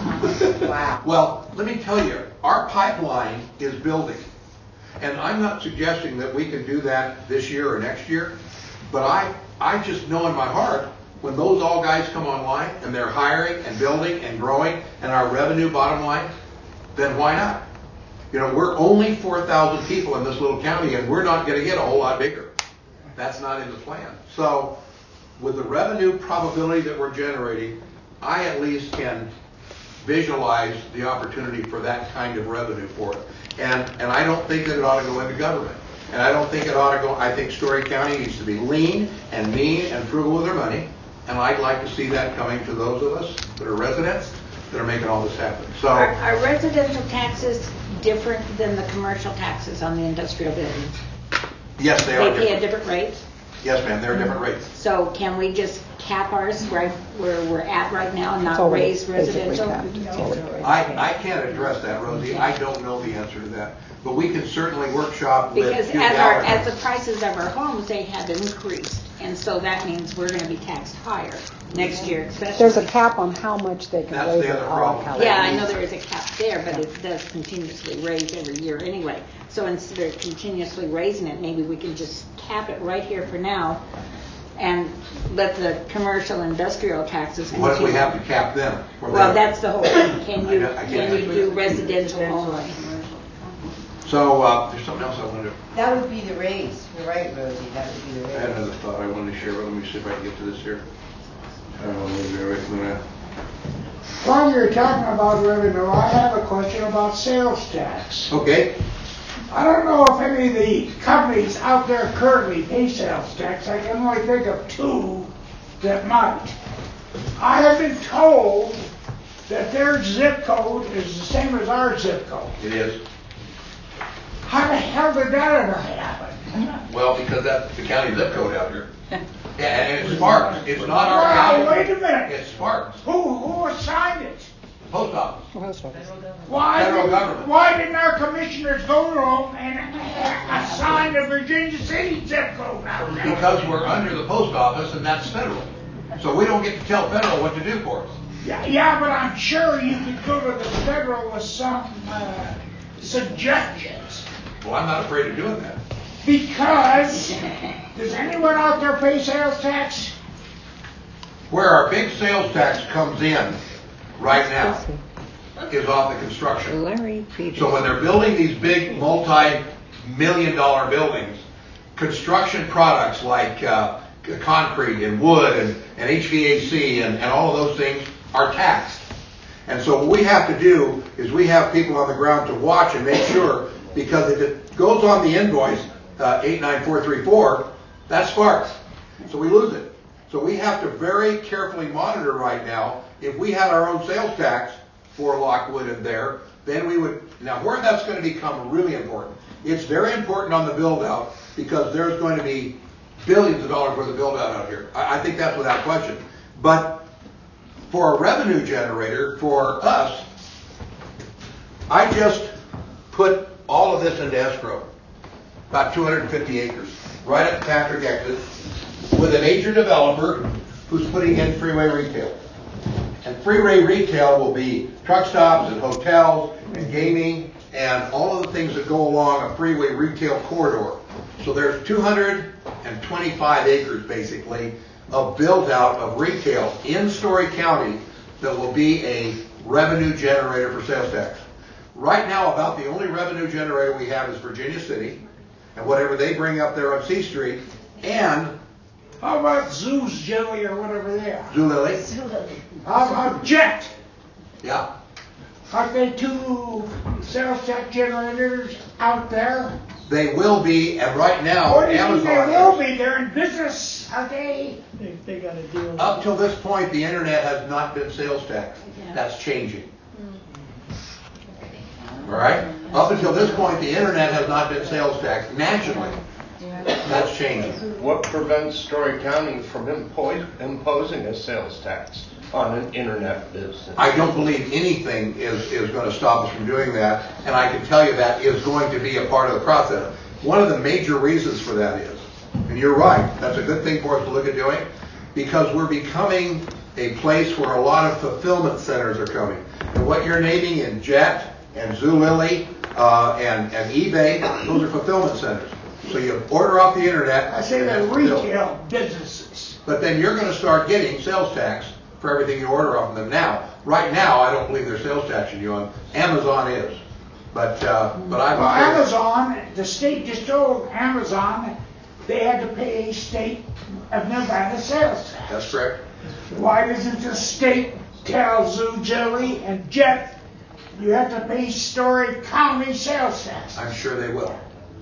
Wow. Well, let me tell you, our pipeline is building. And I'm not suggesting that we can do that this year or next year, but I, I just know in my heart, when those all guys come online and they're hiring and building and growing and our revenue bottom line, then why not? You know, we're only four thousand people in this little county and we're not going to get a whole lot bigger. That's not in the plan. So with the revenue probability that we're generating, I at least can visualize the opportunity for that kind of revenue for it. And and I don't think that it ought to go into government. And I don't think it ought to go, I think Story County needs to be lean and mean and frugal with their money. And I'd like to see that coming to those of us that are residents that are making all this happen. So Are, are residential taxes different than the commercial taxes on the industrial buildings? yes, they are They pay a different. different rate? Yes, ma'am, they're different rates. So can we just cap ours right where we're at right now and It's not already raise basically residential? capped. It's already- I, I can't address that, Rosie. I don't know the answer to that. But we can certainly workshop with Because Hugh as our, Gallagher. as the prices of our homes, they have increased. And so that means we're gonna be taxed higher next year especially. There's a cap on how much they can That's raise the it. other all problem. California. Yeah, I know there is a cap there, but it does continuously raise every year anyway. So instead of continuously raising it, maybe we can just cap it right here for now and let the commercial industrial taxes continue. What if we have to cap them? Or Well, they- that's the whole thing. Can I you, know- I can't can you answer do that. residential only? So uh, there's something else I wanted to, That would be the raise. You're right, Rosie. That would be the I had raise. another thought I wanted to share. Let me see if I can get to this here. Um, maybe I can, uh, While you're talking about revenue, I have a question about sales tax. Okay, I don't know if any of the companies out there currently pay sales tax. I can only think of two that might. I have been told that their zip code is the same as our zip code. it is. How the hell did that ever happen? Well, because that's the county zip code out here. Yeah, and it's Sparks. It's not our Wow, county. wait a minute. It's Sparks. Who, who assigned it? Post office. Post office. Why, Federal didn't- government. why didn't our commissioners go home and assign the Virginia City zip code out there? Because we're under the post office and that's federal. So we don't get to tell federal what to do for us. Yeah, yeah, but I'm sure you could go to the federal with some uh, suggestions. Well, I'm not afraid of doing that. Because, does anyone out there pay sales tax? Where our big sales tax comes in right now is off the construction. Larry Peters. So when they're building these big multi-million dollar buildings, construction products like uh, concrete and wood and, and H V A C and, and all of those things are taxed. And so what we have to do is we have people on the ground to watch and make sure, because if it goes on the invoice, uh, eight nine four three four, that's Sparks. So we lose it. So we have to very carefully monitor right now. If we had our own sales tax for Lockwood and there, then we would, now where that's going to become really important, it's very important on the build out because there's going to be billions of dollars worth of build out out here. I, I think that's without question. But for a revenue generator, for us, I just put all of this into escrow, about two hundred fifty acres, right at the Patrick exit, with a major developer who's putting in freeway retail. And freeway retail will be truck stops and hotels and gaming and all of the things that go along a freeway retail corridor. So there's two hundred twenty-five acres basically of build out of retail in Story County that will be a revenue generator for sales tax. Right now, about the only revenue generator we have is Virginia City and whatever they bring up there on C Street, and How about Zoo's Jelly or whatever they are? Zulily. How about Jet? Yeah. Aren't they two sales tax generators out there? They will be, and right now, What do you mean Amazon they will is. be? They're in business, are they? They, they got a deal. Up till this point, the internet has not been sales tax. That's changing. All right? Up until this point, the internet has not been sales tax nationally. That's changing. What prevents Story County from impo- imposing a sales tax on an internet business? I don't believe anything is, is going to stop us from doing that, and I can tell you that is going to be a part of the process. One of the major reasons for that is, and you're right, that's a good thing for us to look at doing, because we're becoming a place where a lot of fulfillment centers are coming. And what you're naming in Jet and Zulily uh, and, and eBay, those are fulfillment centers. So you order off the internet. I say and they're it's fulfilled. retail businesses. But then you're going to start getting sales tax for everything you order off of them now. Right now, I don't believe they're sales taxing you on. Amazon is. But uh, but I. Well, Amazon, the state just told Amazon they had to pay state of Nevada sales tax. That's correct. Why doesn't the state tell Zoo Jelly and Jet you have to pay Story County sales tax? I'm sure they will.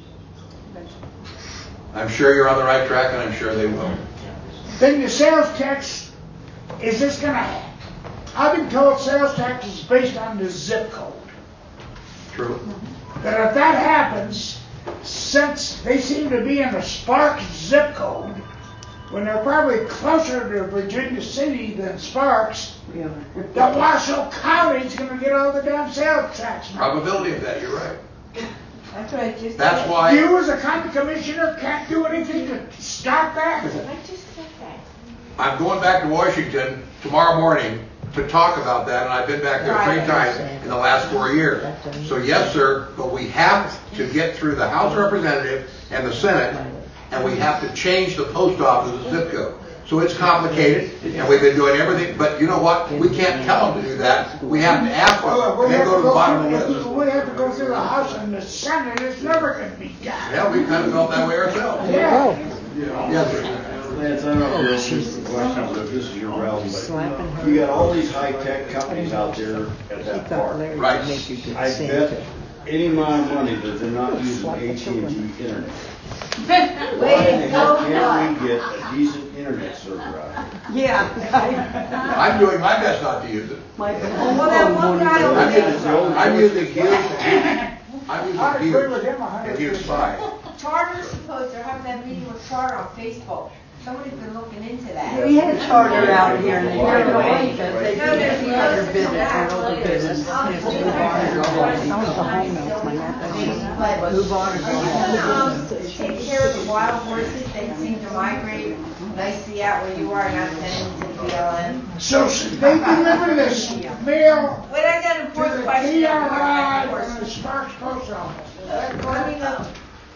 I'm sure you're on the right track, and I'm sure they will. Then the sales tax, is this going to, I've been told sales tax is based on the zip code. True. That if that happens, since they seem to be in the Sparks zip code, when they're probably closer to Virginia City than Sparks, that Washoe County's going to get all the damn sales tax money. Probability of that, you're right. That's what I just That's said. why. You as a county commissioner can't do anything to stop that? I just said that. I'm going back to Washington tomorrow morning to talk about that, and I've been back there three times in the last four years. So yes, sir, but we have to get through the House of Representatives and the Senate, and we have to change the post office zip code. So it's complicated, and we've been doing everything, but you know what? We can't tell them to do that. We have to ask them, Well, and we then have go to the bottom of the through- list. We have to go through the House and the Senate. It's never going to be done. Yeah, we kind of felt that way ourselves. Yeah. Yes, sir. Lance, I don't know if this is the question, or if this is your realm, but you got all these high-tech companies out there at that park. Right. I bet any amount of money that they're not using A T and T internet. Why the hell can't we get a decent internet server out here? Yeah. I'm doing my best not to use it. My Well, that one guy over I'm there, using, I'm using huge, I'm I using agree with huge, him a hundred and huge percent. spies. Charter's supposed, they're having that meeting with Charter on Facebook. Somebody's been looking into that. We had harder out here in the area because they do the other business and other business. Move on and go home. Take care of the wild horses that seem to migrate nicely out where you are, not sending them to the B L M. So they deliver this mail Wait, I got an to important the question. T R I and the Sparks Post Office. Let me know.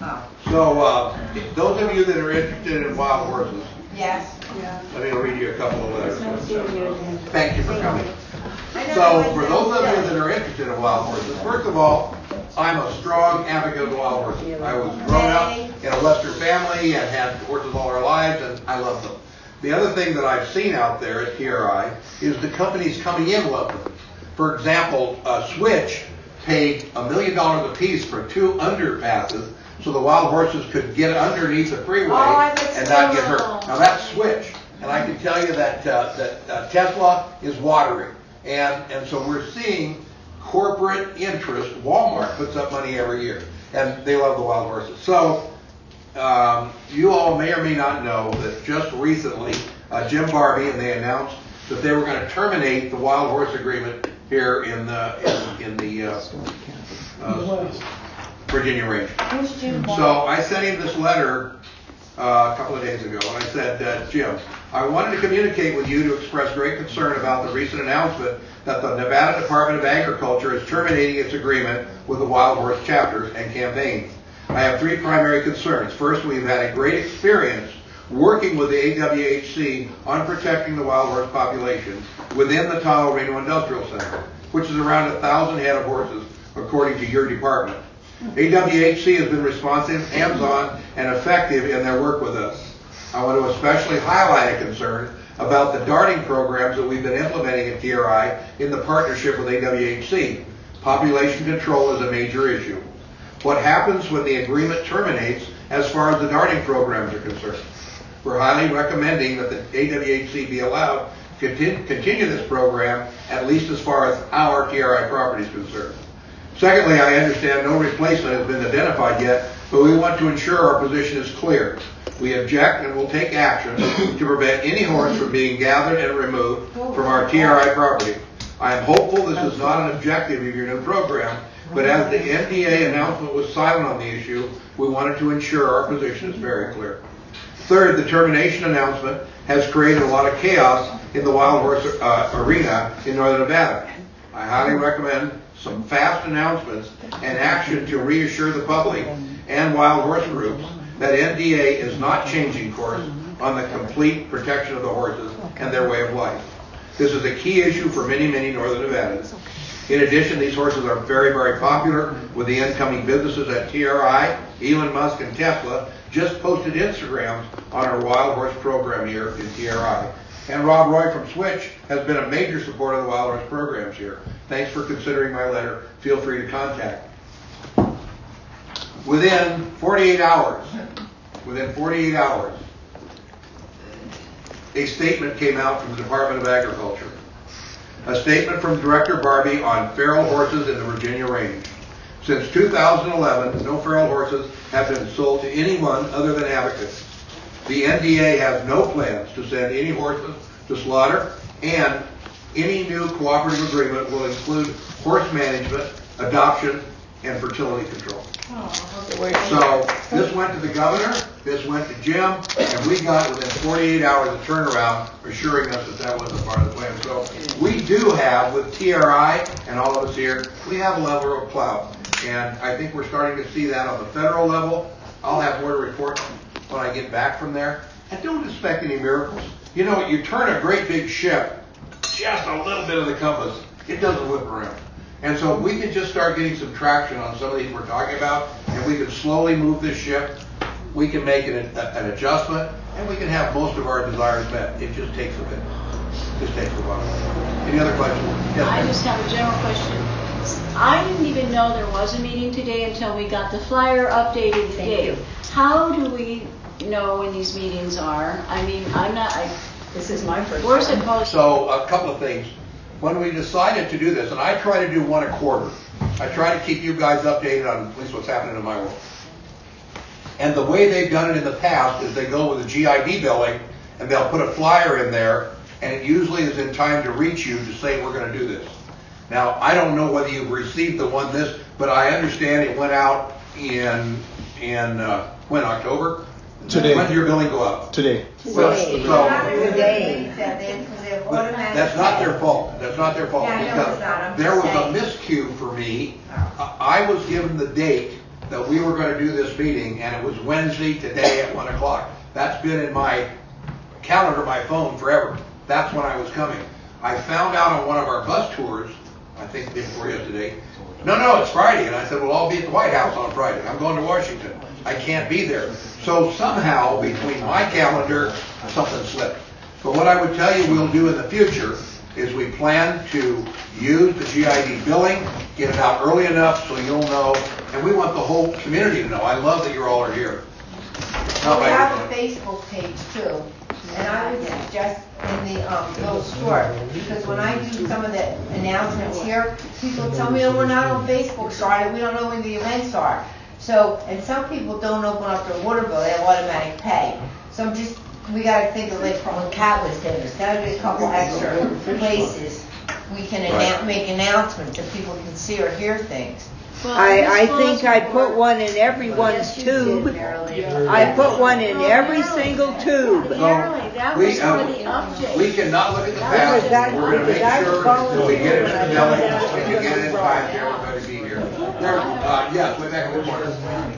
So, uh, those of you that are interested in wild horses, Yes. let me read you a couple of letters. Thank you for coming. I know So, that for was those of you silly. that are interested in wild horses, first of all, I'm a strong advocate of wild horses. I was grown up in a Western family and had horses all our lives, and I love them. The other thing that I've seen out there at T R I is the companies coming in love them. For example, uh, Switch paid a million dollars apiece for two underpasses so the wild horses could get underneath the freeway Oh, that's and not get cool. hurt. Now that's Switch, and I can tell you that uh, that uh, Tesla is watering, and and so we're seeing corporate interest. Walmart puts up money every year, and they love the wild horses. So um, you all may or may not know that just recently uh, Jim Barbie and they announced that they were going to terminate the wild horse agreement here in the in, in the uh, uh, Virginia range. So I sent him this letter uh, a couple of days ago, and I said, uh, Jim, I wanted to communicate with you to express great concern about the recent announcement that the Nevada Department of Agriculture is terminating its agreement with the wild horse chapters and campaigns. I have three primary concerns. First, we've had a great experience working with the A W H C on protecting the wild horse population within the Tahoe Reno Industrial Center, which is around a thousand head of horses, according to your department. A W H C has been responsive, hands-on, and effective in their work with us. I want to especially highlight a concern about the darting programs that we've been implementing at T R I in the partnership with A W H C. Population control is a major issue. What happens when the agreement terminates as far as the darting programs are concerned? We're highly recommending that the A W H C be allowed to continue this program at least as far as our T R I property is concerned. Secondly, I understand no replacement has been identified yet, but we want to ensure our position is clear. We object and will take action to prevent any horse from being gathered and removed from our T R I property. I am hopeful this is not an objective of your new program, but as the N D A announcement was silent on the issue, we wanted to ensure our position is very clear. Third, the termination announcement has created a lot of chaos in the wild horse uh, arena in northern Nevada. I highly recommend some fast announcements and action to reassure the public and wild horse groups that N D A is not changing course on the complete protection of the horses and their way of life. This is a key issue for many, many northern Nevadans. In addition, these horses are very, very popular with the incoming businesses at T R I. Elon Musk and Tesla just posted Instagrams on our wild horse program here in T R I. And Rob Roy from Switch has been a major supporter of the wild horse programs here. Thanks for considering my letter. Feel free to contact me. Within forty-eight hours, within forty-eight hours, a statement came out from the Department of Agriculture. A statement from Director Barbie on feral horses in the Virginia range. Since two thousand eleven, no feral horses have been sold to anyone other than advocates. The N D A has no plans to send any horses to slaughter, and any new cooperative agreement will include horse management, adoption, and fertility control. So this went to the governor, this went to Jim, and we got within forty-eight hours a turnaround assuring us that that wasn't part of the plan. So we do have, with T R I and all of us here, we have a level of clout. And I think we're starting to see that on the federal level. I'll have more to report when I get back from there. And don't expect any miracles. You know, you turn a great big ship, just a little bit of the compass, it doesn't whip around. And so if we can just start getting some traction on some of these we're talking about, and we can slowly move this ship, we can make an, an adjustment, and we can have most of our desires met. It just takes a bit. It just takes a while. Any other questions? Yes, I ma'am. just have a general question. I didn't even know there was a meeting today until we got the flyer updated today. How do we know when these meetings are? I mean, I'm not, I, This is my first we're time. supposed So a couple of things. When we decided to do this, and I try to do one a quarter, I try to keep you guys updated on at least what's happening in my world. And the way they've done it in the past is they go with a G I D billing and they'll put a flyer in there, and it usually is in time to reach you to say we're going to do this. Now, I don't know whether you've received the one this, but I understand it went out in, in uh, when, October? Today. When did your billing go up? Today. Well, Today. so- Today. Because they have automatic That's not pay. their fault. That's not their fault. Yeah, I know because it's not. I'm there just was saying. a miscue for me. I I was given the date that we were going to do this meeting, and it was Wednesday today at one o'clock. That's been in my calendar, my phone forever. That's when I was coming. I found out on one of our bus tours, I think the day before yesterday, no, no, it's Friday. And I said, well, I'll be at the White House on Friday. I'm going to Washington. I can't be there. So somehow, between my calendar, something slipped. But what I would tell you we'll do in the future is we plan to use the G I D billing, get it out early enough so you'll know, and we want the whole community to know. I love that you all are here. Not We like- have a Facebook page too, and I would suggest in the um, little store, because when I do some of the announcements here, people tell me, oh, we're not on Facebook, sorry, we don't know when the events are. So, and some people don't open up their water bill, they have automatic pay. So I'm just, we gotta think of like for when Cat was doing this, that'd be a couple extra places we can announce, make announcements that people can see or hear things. I, I think I put one in everyone's tube. I put one in every single tube. Apparently, that was We, for uh, the update. We cannot look at the past. We're going to make sure that we get it in the billing and we get it in time here. Everybody be here. There, uh, yes, way back in the corner.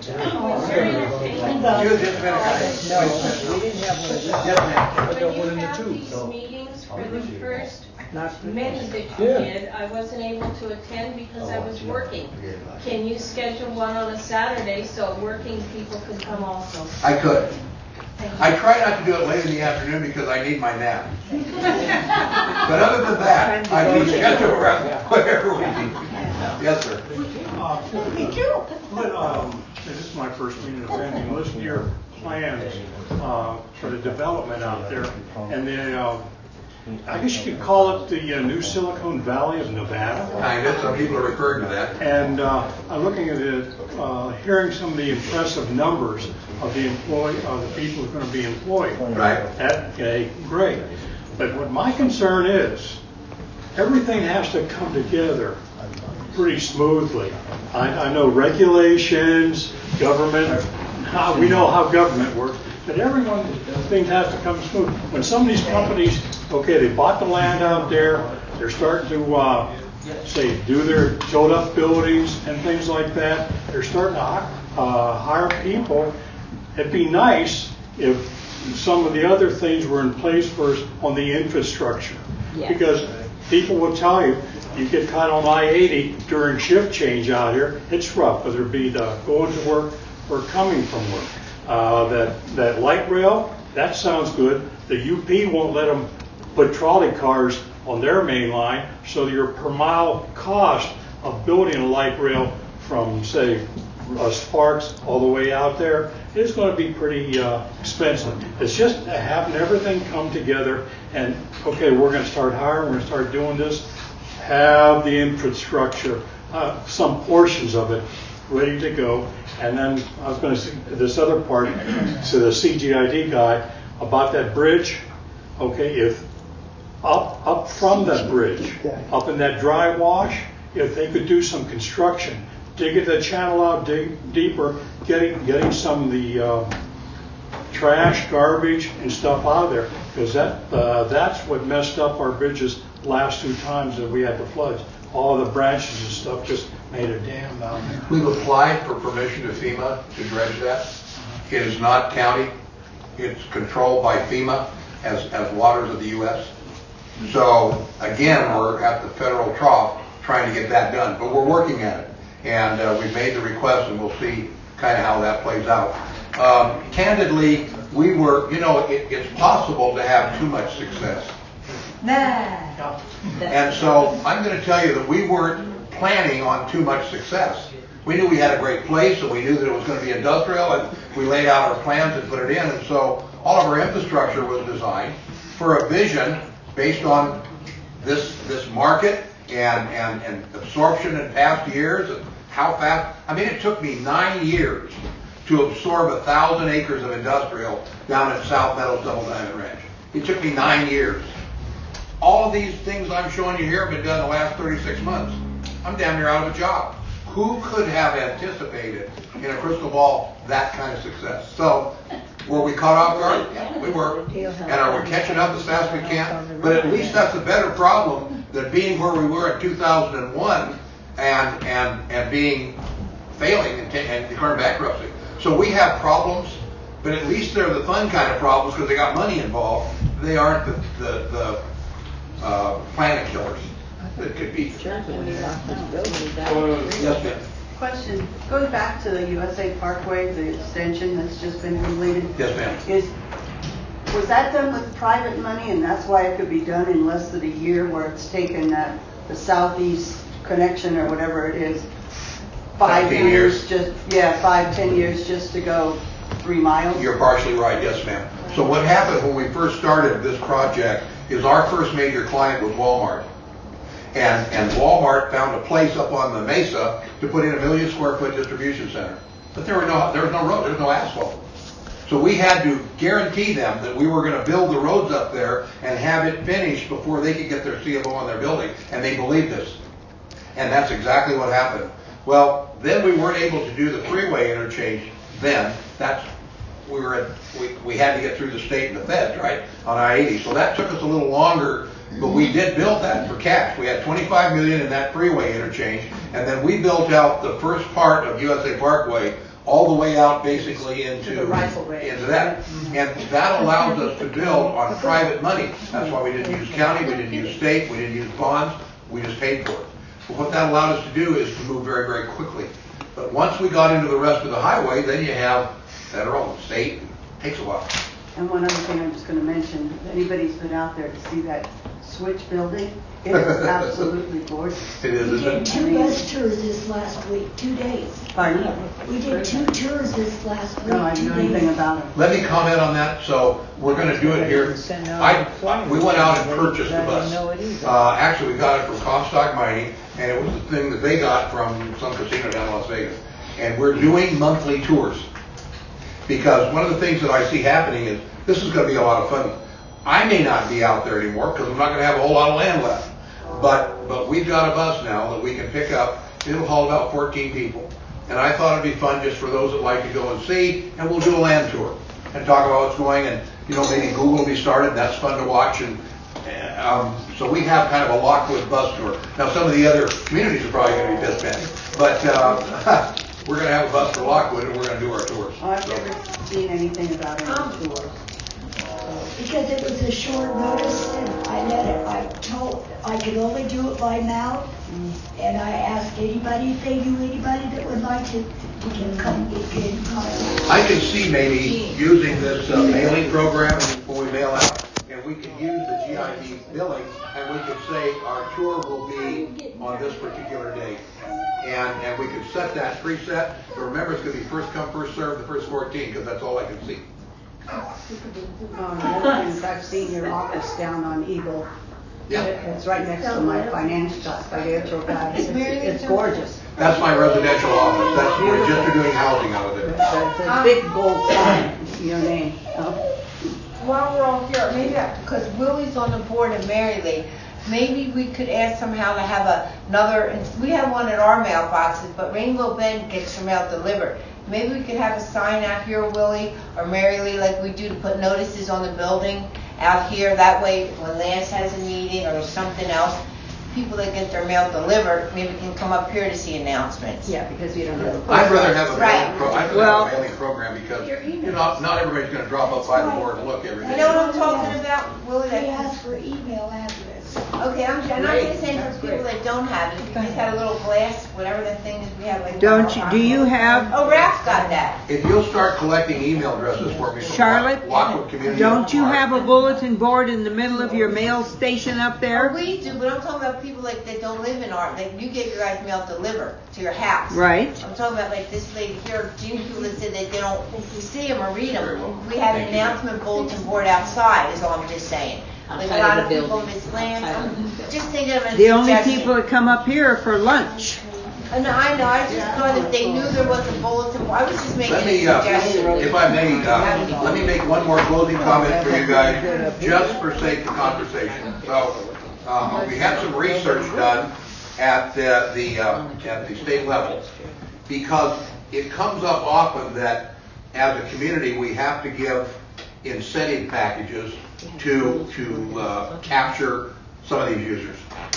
You just a minute, guys. No, we didn't have one of Yes, ma'am. When you have these meetings for the first many that you did, I wasn't able to attend because I was working. Can you schedule one on a Saturday so working people could come also? I could. I try not to do it late in the afternoon because I need my nap. But other than that, I can schedule around whatever we need. Yes, sir. But, um, this is my first meeting of the family. Listen to your plans uh, for the development out there, and then uh, I guess you could call it the uh, new Silicon Valley of Nevada. Kind of. Some people are referring to that. And uh, I'm looking at it, uh, hearing some of the impressive numbers of the employee, of the people who are going to be employed. Right. That, okay, great. But what my concern is, everything has to come together pretty smoothly. I, I know regulations, government, how, we know how government works, but everyone, things have to come smooth. When some of these companies, okay, they bought the land out there, they're starting to, uh, say, do their build up buildings and things like that, they're starting to uh, hire people. It'd be nice if some of the other things were in place for us on the infrastructure. Yes. Because people will tell you, you get caught on I eighty during shift change out here, it's rough, whether it be the going to work or coming from work. Uh, that, that light rail, that sounds good. The U P won't let them put trolley cars on their main line, so your per mile cost of building a light rail from, say, uh, Sparks all the way out there is going to be pretty uh, expensive. It's just having everything come together and, okay, we're going to start hiring, we're going to start doing this, have the infrastructure, uh, some portions of it ready to go. And then I was going to say this other part to the C G I D guy about that bridge. Okay, if up up from that bridge, up in that dry wash, if they could do some construction, dig the channel out dig deeper, getting getting some of the uh, trash, garbage, and stuff out of there, because that uh, that's what messed up our bridges last two times that we had the floods. All the branches and stuff just made a dam down there. We've applied for permission to FEMA to dredge that. It is not county. It's controlled by FEMA as, as waters of the U S. So again, we're at the federal trough trying to get that done, but we're working at it. And uh, we've made the request and we'll see kind of how that plays out. Um, candidly, we were, you know, it, it's possible to have too much success. Nah. And so I'm going to tell you that we weren't planning on too much success. We knew we had a great place and we knew that it was going to be industrial, and we laid out our plans and put it in. And so all of our infrastructure was designed for a vision based on this this market and, and, and absorption in past years and how fast. I mean, it took me nine years to absorb a thousand acres of industrial down at South Meadows Double Diamond Ranch. It took me nine years. All of these things I'm showing you here have been done in the last thirty-six months. I'm damn near out of a job. Who could have anticipated in a crystal ball that kind of success? So, were we caught off guard? Yeah, we were. And are we catching up as fast as we can? But at least that's a better problem than being where we were in two thousand one and and and being failing and, and declaring bankruptcy. So we have problems, but at least they're the fun kind of problems because they got money involved. They aren't the the, the uh, planet killers that could be. Yes, ma'am. Question, going back to the U S A Parkway, the extension that's just been completed. Yes, ma'am. Is, was that done with private money and that's why it could be done in less than a year where it's taken that, the southeast connection or whatever it is, five years, just, yeah, five, ten years just to go three miles? You're partially right, yes ma'am. So what happened when we first started this project is our first major client was Walmart. And, and Walmart found a place up on the mesa to put in a million square foot distribution center. But there were no, there was no road, there was no asphalt. So we had to guarantee them that we were going to build the roads up there and have it finished before they could get their C F O on their building. And they believed us. And that's exactly what happened. Well, then we weren't able to do the freeway interchange then. That's, we were at, we, we had to get through the state and the feds, right, on I eighty. So that took us a little longer. But we did build that for cash. We had twenty-five million dollars in that freeway interchange, and then we built out the first part of U S A Parkway all the way out basically into, into that. And that allows us to build on private money. That's why we didn't use county, we didn't use state, we didn't use bonds, we just paid for it. But what that allowed us to do is to move very, very quickly. But once we got into the rest of the highway, then you have federal, state, it takes a while. And one other thing I'm just going to mention, if anybody's been out there to see that switch building, it is absolutely gorgeous. It is, We isn't did it? two bus tours this last week, two days. Pardon? We did two tours this last week, No, I two didn't know anything days. about it. Let me comment on that. So we're going to do it here. I, I- we went out and purchased the bus. Uh, actually, we got it from Comstock Mining, and it was the thing that they got from some casino down in Las Vegas. And we're doing monthly tours. Because one of the things that I see happening is this is going to be a lot of fun. I may not be out there anymore because I'm not going to have a whole lot of land left. But but we've got a bus now that we can pick up. It'll haul about fourteen people. And I thought it'd be fun just for those that like to go and see, and we'll do a land tour and talk about what's going. And you know, maybe Google will be started. And that's fun to watch. And um, so we have kind of a Lockwood bus tour. Now some of the other communities are probably going to be pissed at, but uh, we're going to have a bus for Lockwood, and we're going to do our tours. Oh, I've So. never seen anything about any Um, tours. Because it was a short notice, and I let it, I told, I could only do it by mouth, and I asked anybody if they knew anybody that would like to, we can come, we can come. I can see maybe using this uh, mailing program when we mail out, and we could use the G I B billing, and we could say our tour will be on this particular date. And, and we could set that preset, but remember it's going to be first come, first served, the first fourteen, because that's all I can see. Um, the other thing is I've seen your office down on Eagle. Yeah. It's right next to my financial, financial guy. It's, it's gorgeous. That's my residential office. That's, we're just doing housing out of there. It's a big gold sign, your name. Oh. While we're all here, maybe, because Willie's on the board in Mary Lee, maybe we could ask somehow to have a, another, we have one at our mailboxes, but Rainbow Bend gets their mail delivered. Maybe we could have a sign out here, Willie, or Mary Lee, like we do to put notices on the building out here. That way, when Lance has a meeting or something else, people that get their mail delivered maybe can come up here to see announcements. Yeah, because we don't have a I'd rather have a mailing, Right. pro- I'd rather Well- have a mailing program because you know, not everybody's going to drop up by the board and look every day. You know what I'm talking about, Willie? They That- asked for email address. Okay, I'm, I'm not just saying for people that don't have it. If you just had a little glass, whatever that thing is we have. Like Don't you, do you have, Oh, Ralph's got that. If you'll start collecting email addresses for me from Charlotte, Lockwood Community. don't you have a bulletin board in the middle of your mail station up Oh, there? we do, but I'm talking about people like that don't live in our, that you get your guys' mail delivered to your house. Right. I'm talking about like this lady here, June, people that said that they don't see them or read Very well. them. We have an Thank you. announcement bulletin board outside, is all I'm just saying. Like a Outside lot of of the people building. miss land. Outside of I'm just thinking of a The only suggestion. people that come up here are for lunch. Uh, No, I know, I was just thought if they knew there was a bulletin, I was just making Let a me, uh, suggestion. if I may, uh, let me make one more closing comment for you guys, just for sake of conversation. So, uh, we had some research done at the, the uh, at the state level, because it comes up often that as a community we have to give incentive packages to to uh, capture some of these users.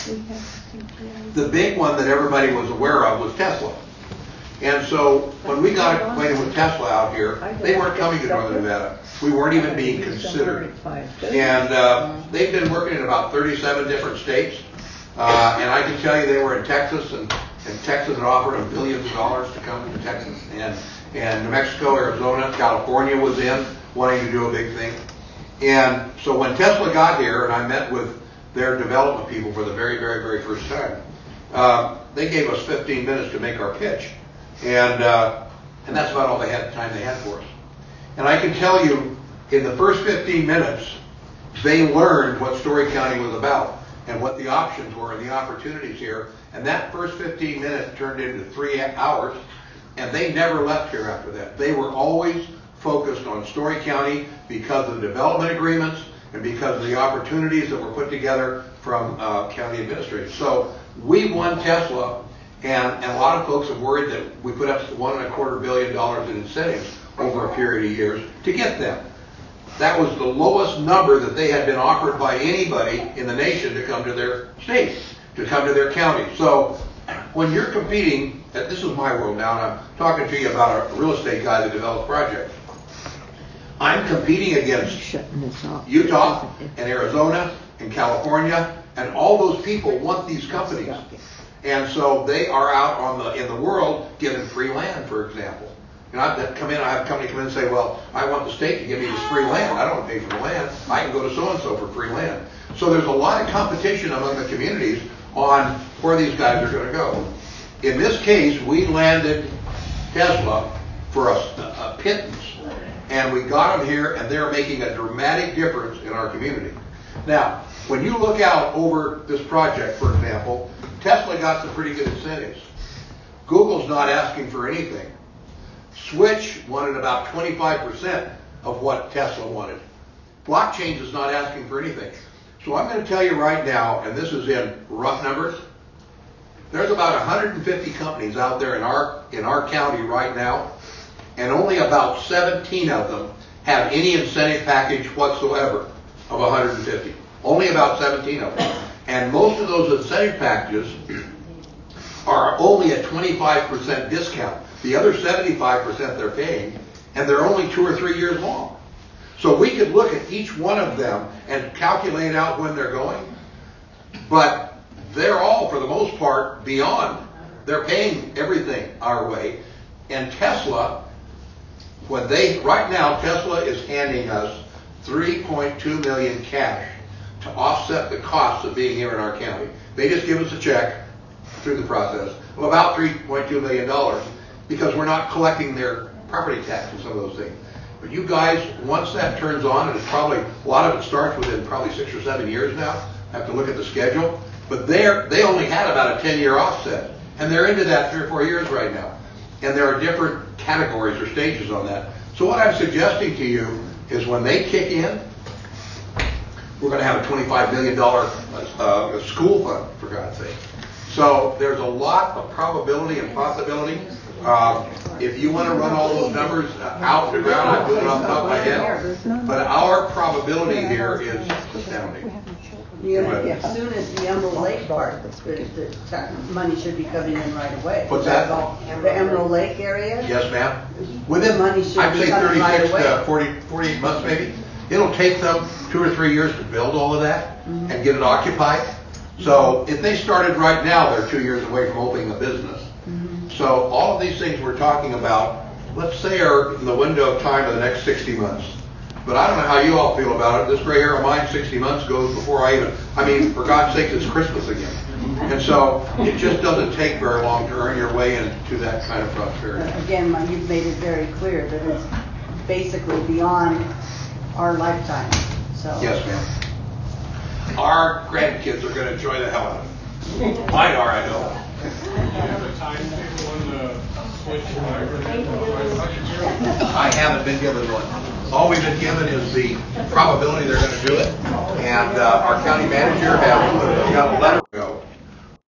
The big one that everybody was aware of was Tesla. And so when we got acquainted with Tesla out here, they weren't coming to Northern Nevada. We weren't even being considered. And uh, they've been working in about thirty-seven different states. Uh, and I can tell you they were in Texas, and, and Texas had offered them billions of dollars to come to Texas. And, and New Mexico, Arizona, California was in, wanting to do a big thing. And so when Tesla got here, and I met with their development people for the very, very, very first time, uh, they gave us fifteen minutes to make our pitch. And uh, and that's about all they had, the time they had for us. And I can tell you, in the first fifteen minutes, they learned what Story County was about and what the options were and the opportunities here. And that first fifteen minutes turned into three hours, and they never left here after that. They were always focused on Story County because of the development agreements and because of the opportunities that were put together from uh, county administrators. So we won Tesla. And, and a lot of folks are worried that we put up one and a quarter billion dollars in incentives over a period of years to get them. That was the lowest number that they had been offered by anybody in the nation to come to their state, to come to their county. So when you're competing, this is my world now, and I'm talking to you about a real estate guy that develops projects. I'm competing against Utah and Arizona and California, and all those people want these companies. And so they are out on the in the world giving free land, for example. And I've come in, I have a company come in and say, well, I want the state to give me this free land. I don't want to pay for the land. I can go to so-and-so for free land. So there's a lot of competition among the communities on where these guys are going to go. In this case, we landed Tesla for a, a pittance. And we got them here, and they're making a dramatic difference in our community. Now, when you look out over this project, for example, Tesla got some pretty good incentives. Google's not asking for anything. Switch wanted about twenty-five percent of what Tesla wanted. Blockchain is not asking for anything. So I'm going to tell you right now, and this is in rough numbers, there's about one hundred fifty companies out there in our in our county right now, and only about seventeen of them have any incentive package whatsoever of one hundred fifty. Only about seventeen of them. And most of those incentive packages are only a twenty-five percent discount. The other seventy-five percent they're paying, and they're only two or three years long. So we could look at each one of them and calculate out when they're going, but they're all, for the most part, beyond. They're paying everything our way. And Tesla, when they, right now, Tesla is handing us three point two million dollars cash to offset the costs of being here in our county. They just give us a check through the process of about three point two million dollars because we're not collecting their property tax and some of those things. But you guys, once that turns on, and it's probably, a lot of it starts within probably six or seven years now, I have to look at the schedule, but they're, they only had about a ten-year offset, and they're into that three or four years right now. And there are different categories or stages on that. So what I'm suggesting to you is when they kick in, we're going to have a twenty-five million dollars uh, school fund, for God's sake. So there's a lot of probability and possibility. Uh, if you want to run all those numbers out to the ground, I'm doing it off the top of my head. But our probability here is astounding. Yeah, as soon as the Emerald Lake part, the, the tax money should be coming in right away. What's that? The Emerald Lake area? Yes, ma'am. Within, money should I'd be say coming right thirty-six away. to forty, forty-eight months maybe. It'll take them two or three years to build all of that mm-hmm. and get it occupied. So if they started right now, they're two years away from opening a business. Mm-hmm. So all of these things we're talking about, let's say, are in the window of time of the next sixty months. But I don't know how you all feel about it. This gray hair of mine, sixty months goes before I even, I mean, for God's sakes, it's Christmas again. And so it just doesn't take very long to earn your way into that kind of prosperity. Again, you've made it very clear that it's basically beyond our lifetime. So. Yes, ma'am. Our grandkids are going to enjoy the hell out of it. Mine are, I know. Do you have a time haven't been given one. All we've been given is the probability they're going to do it. And uh, our county manager has got a letter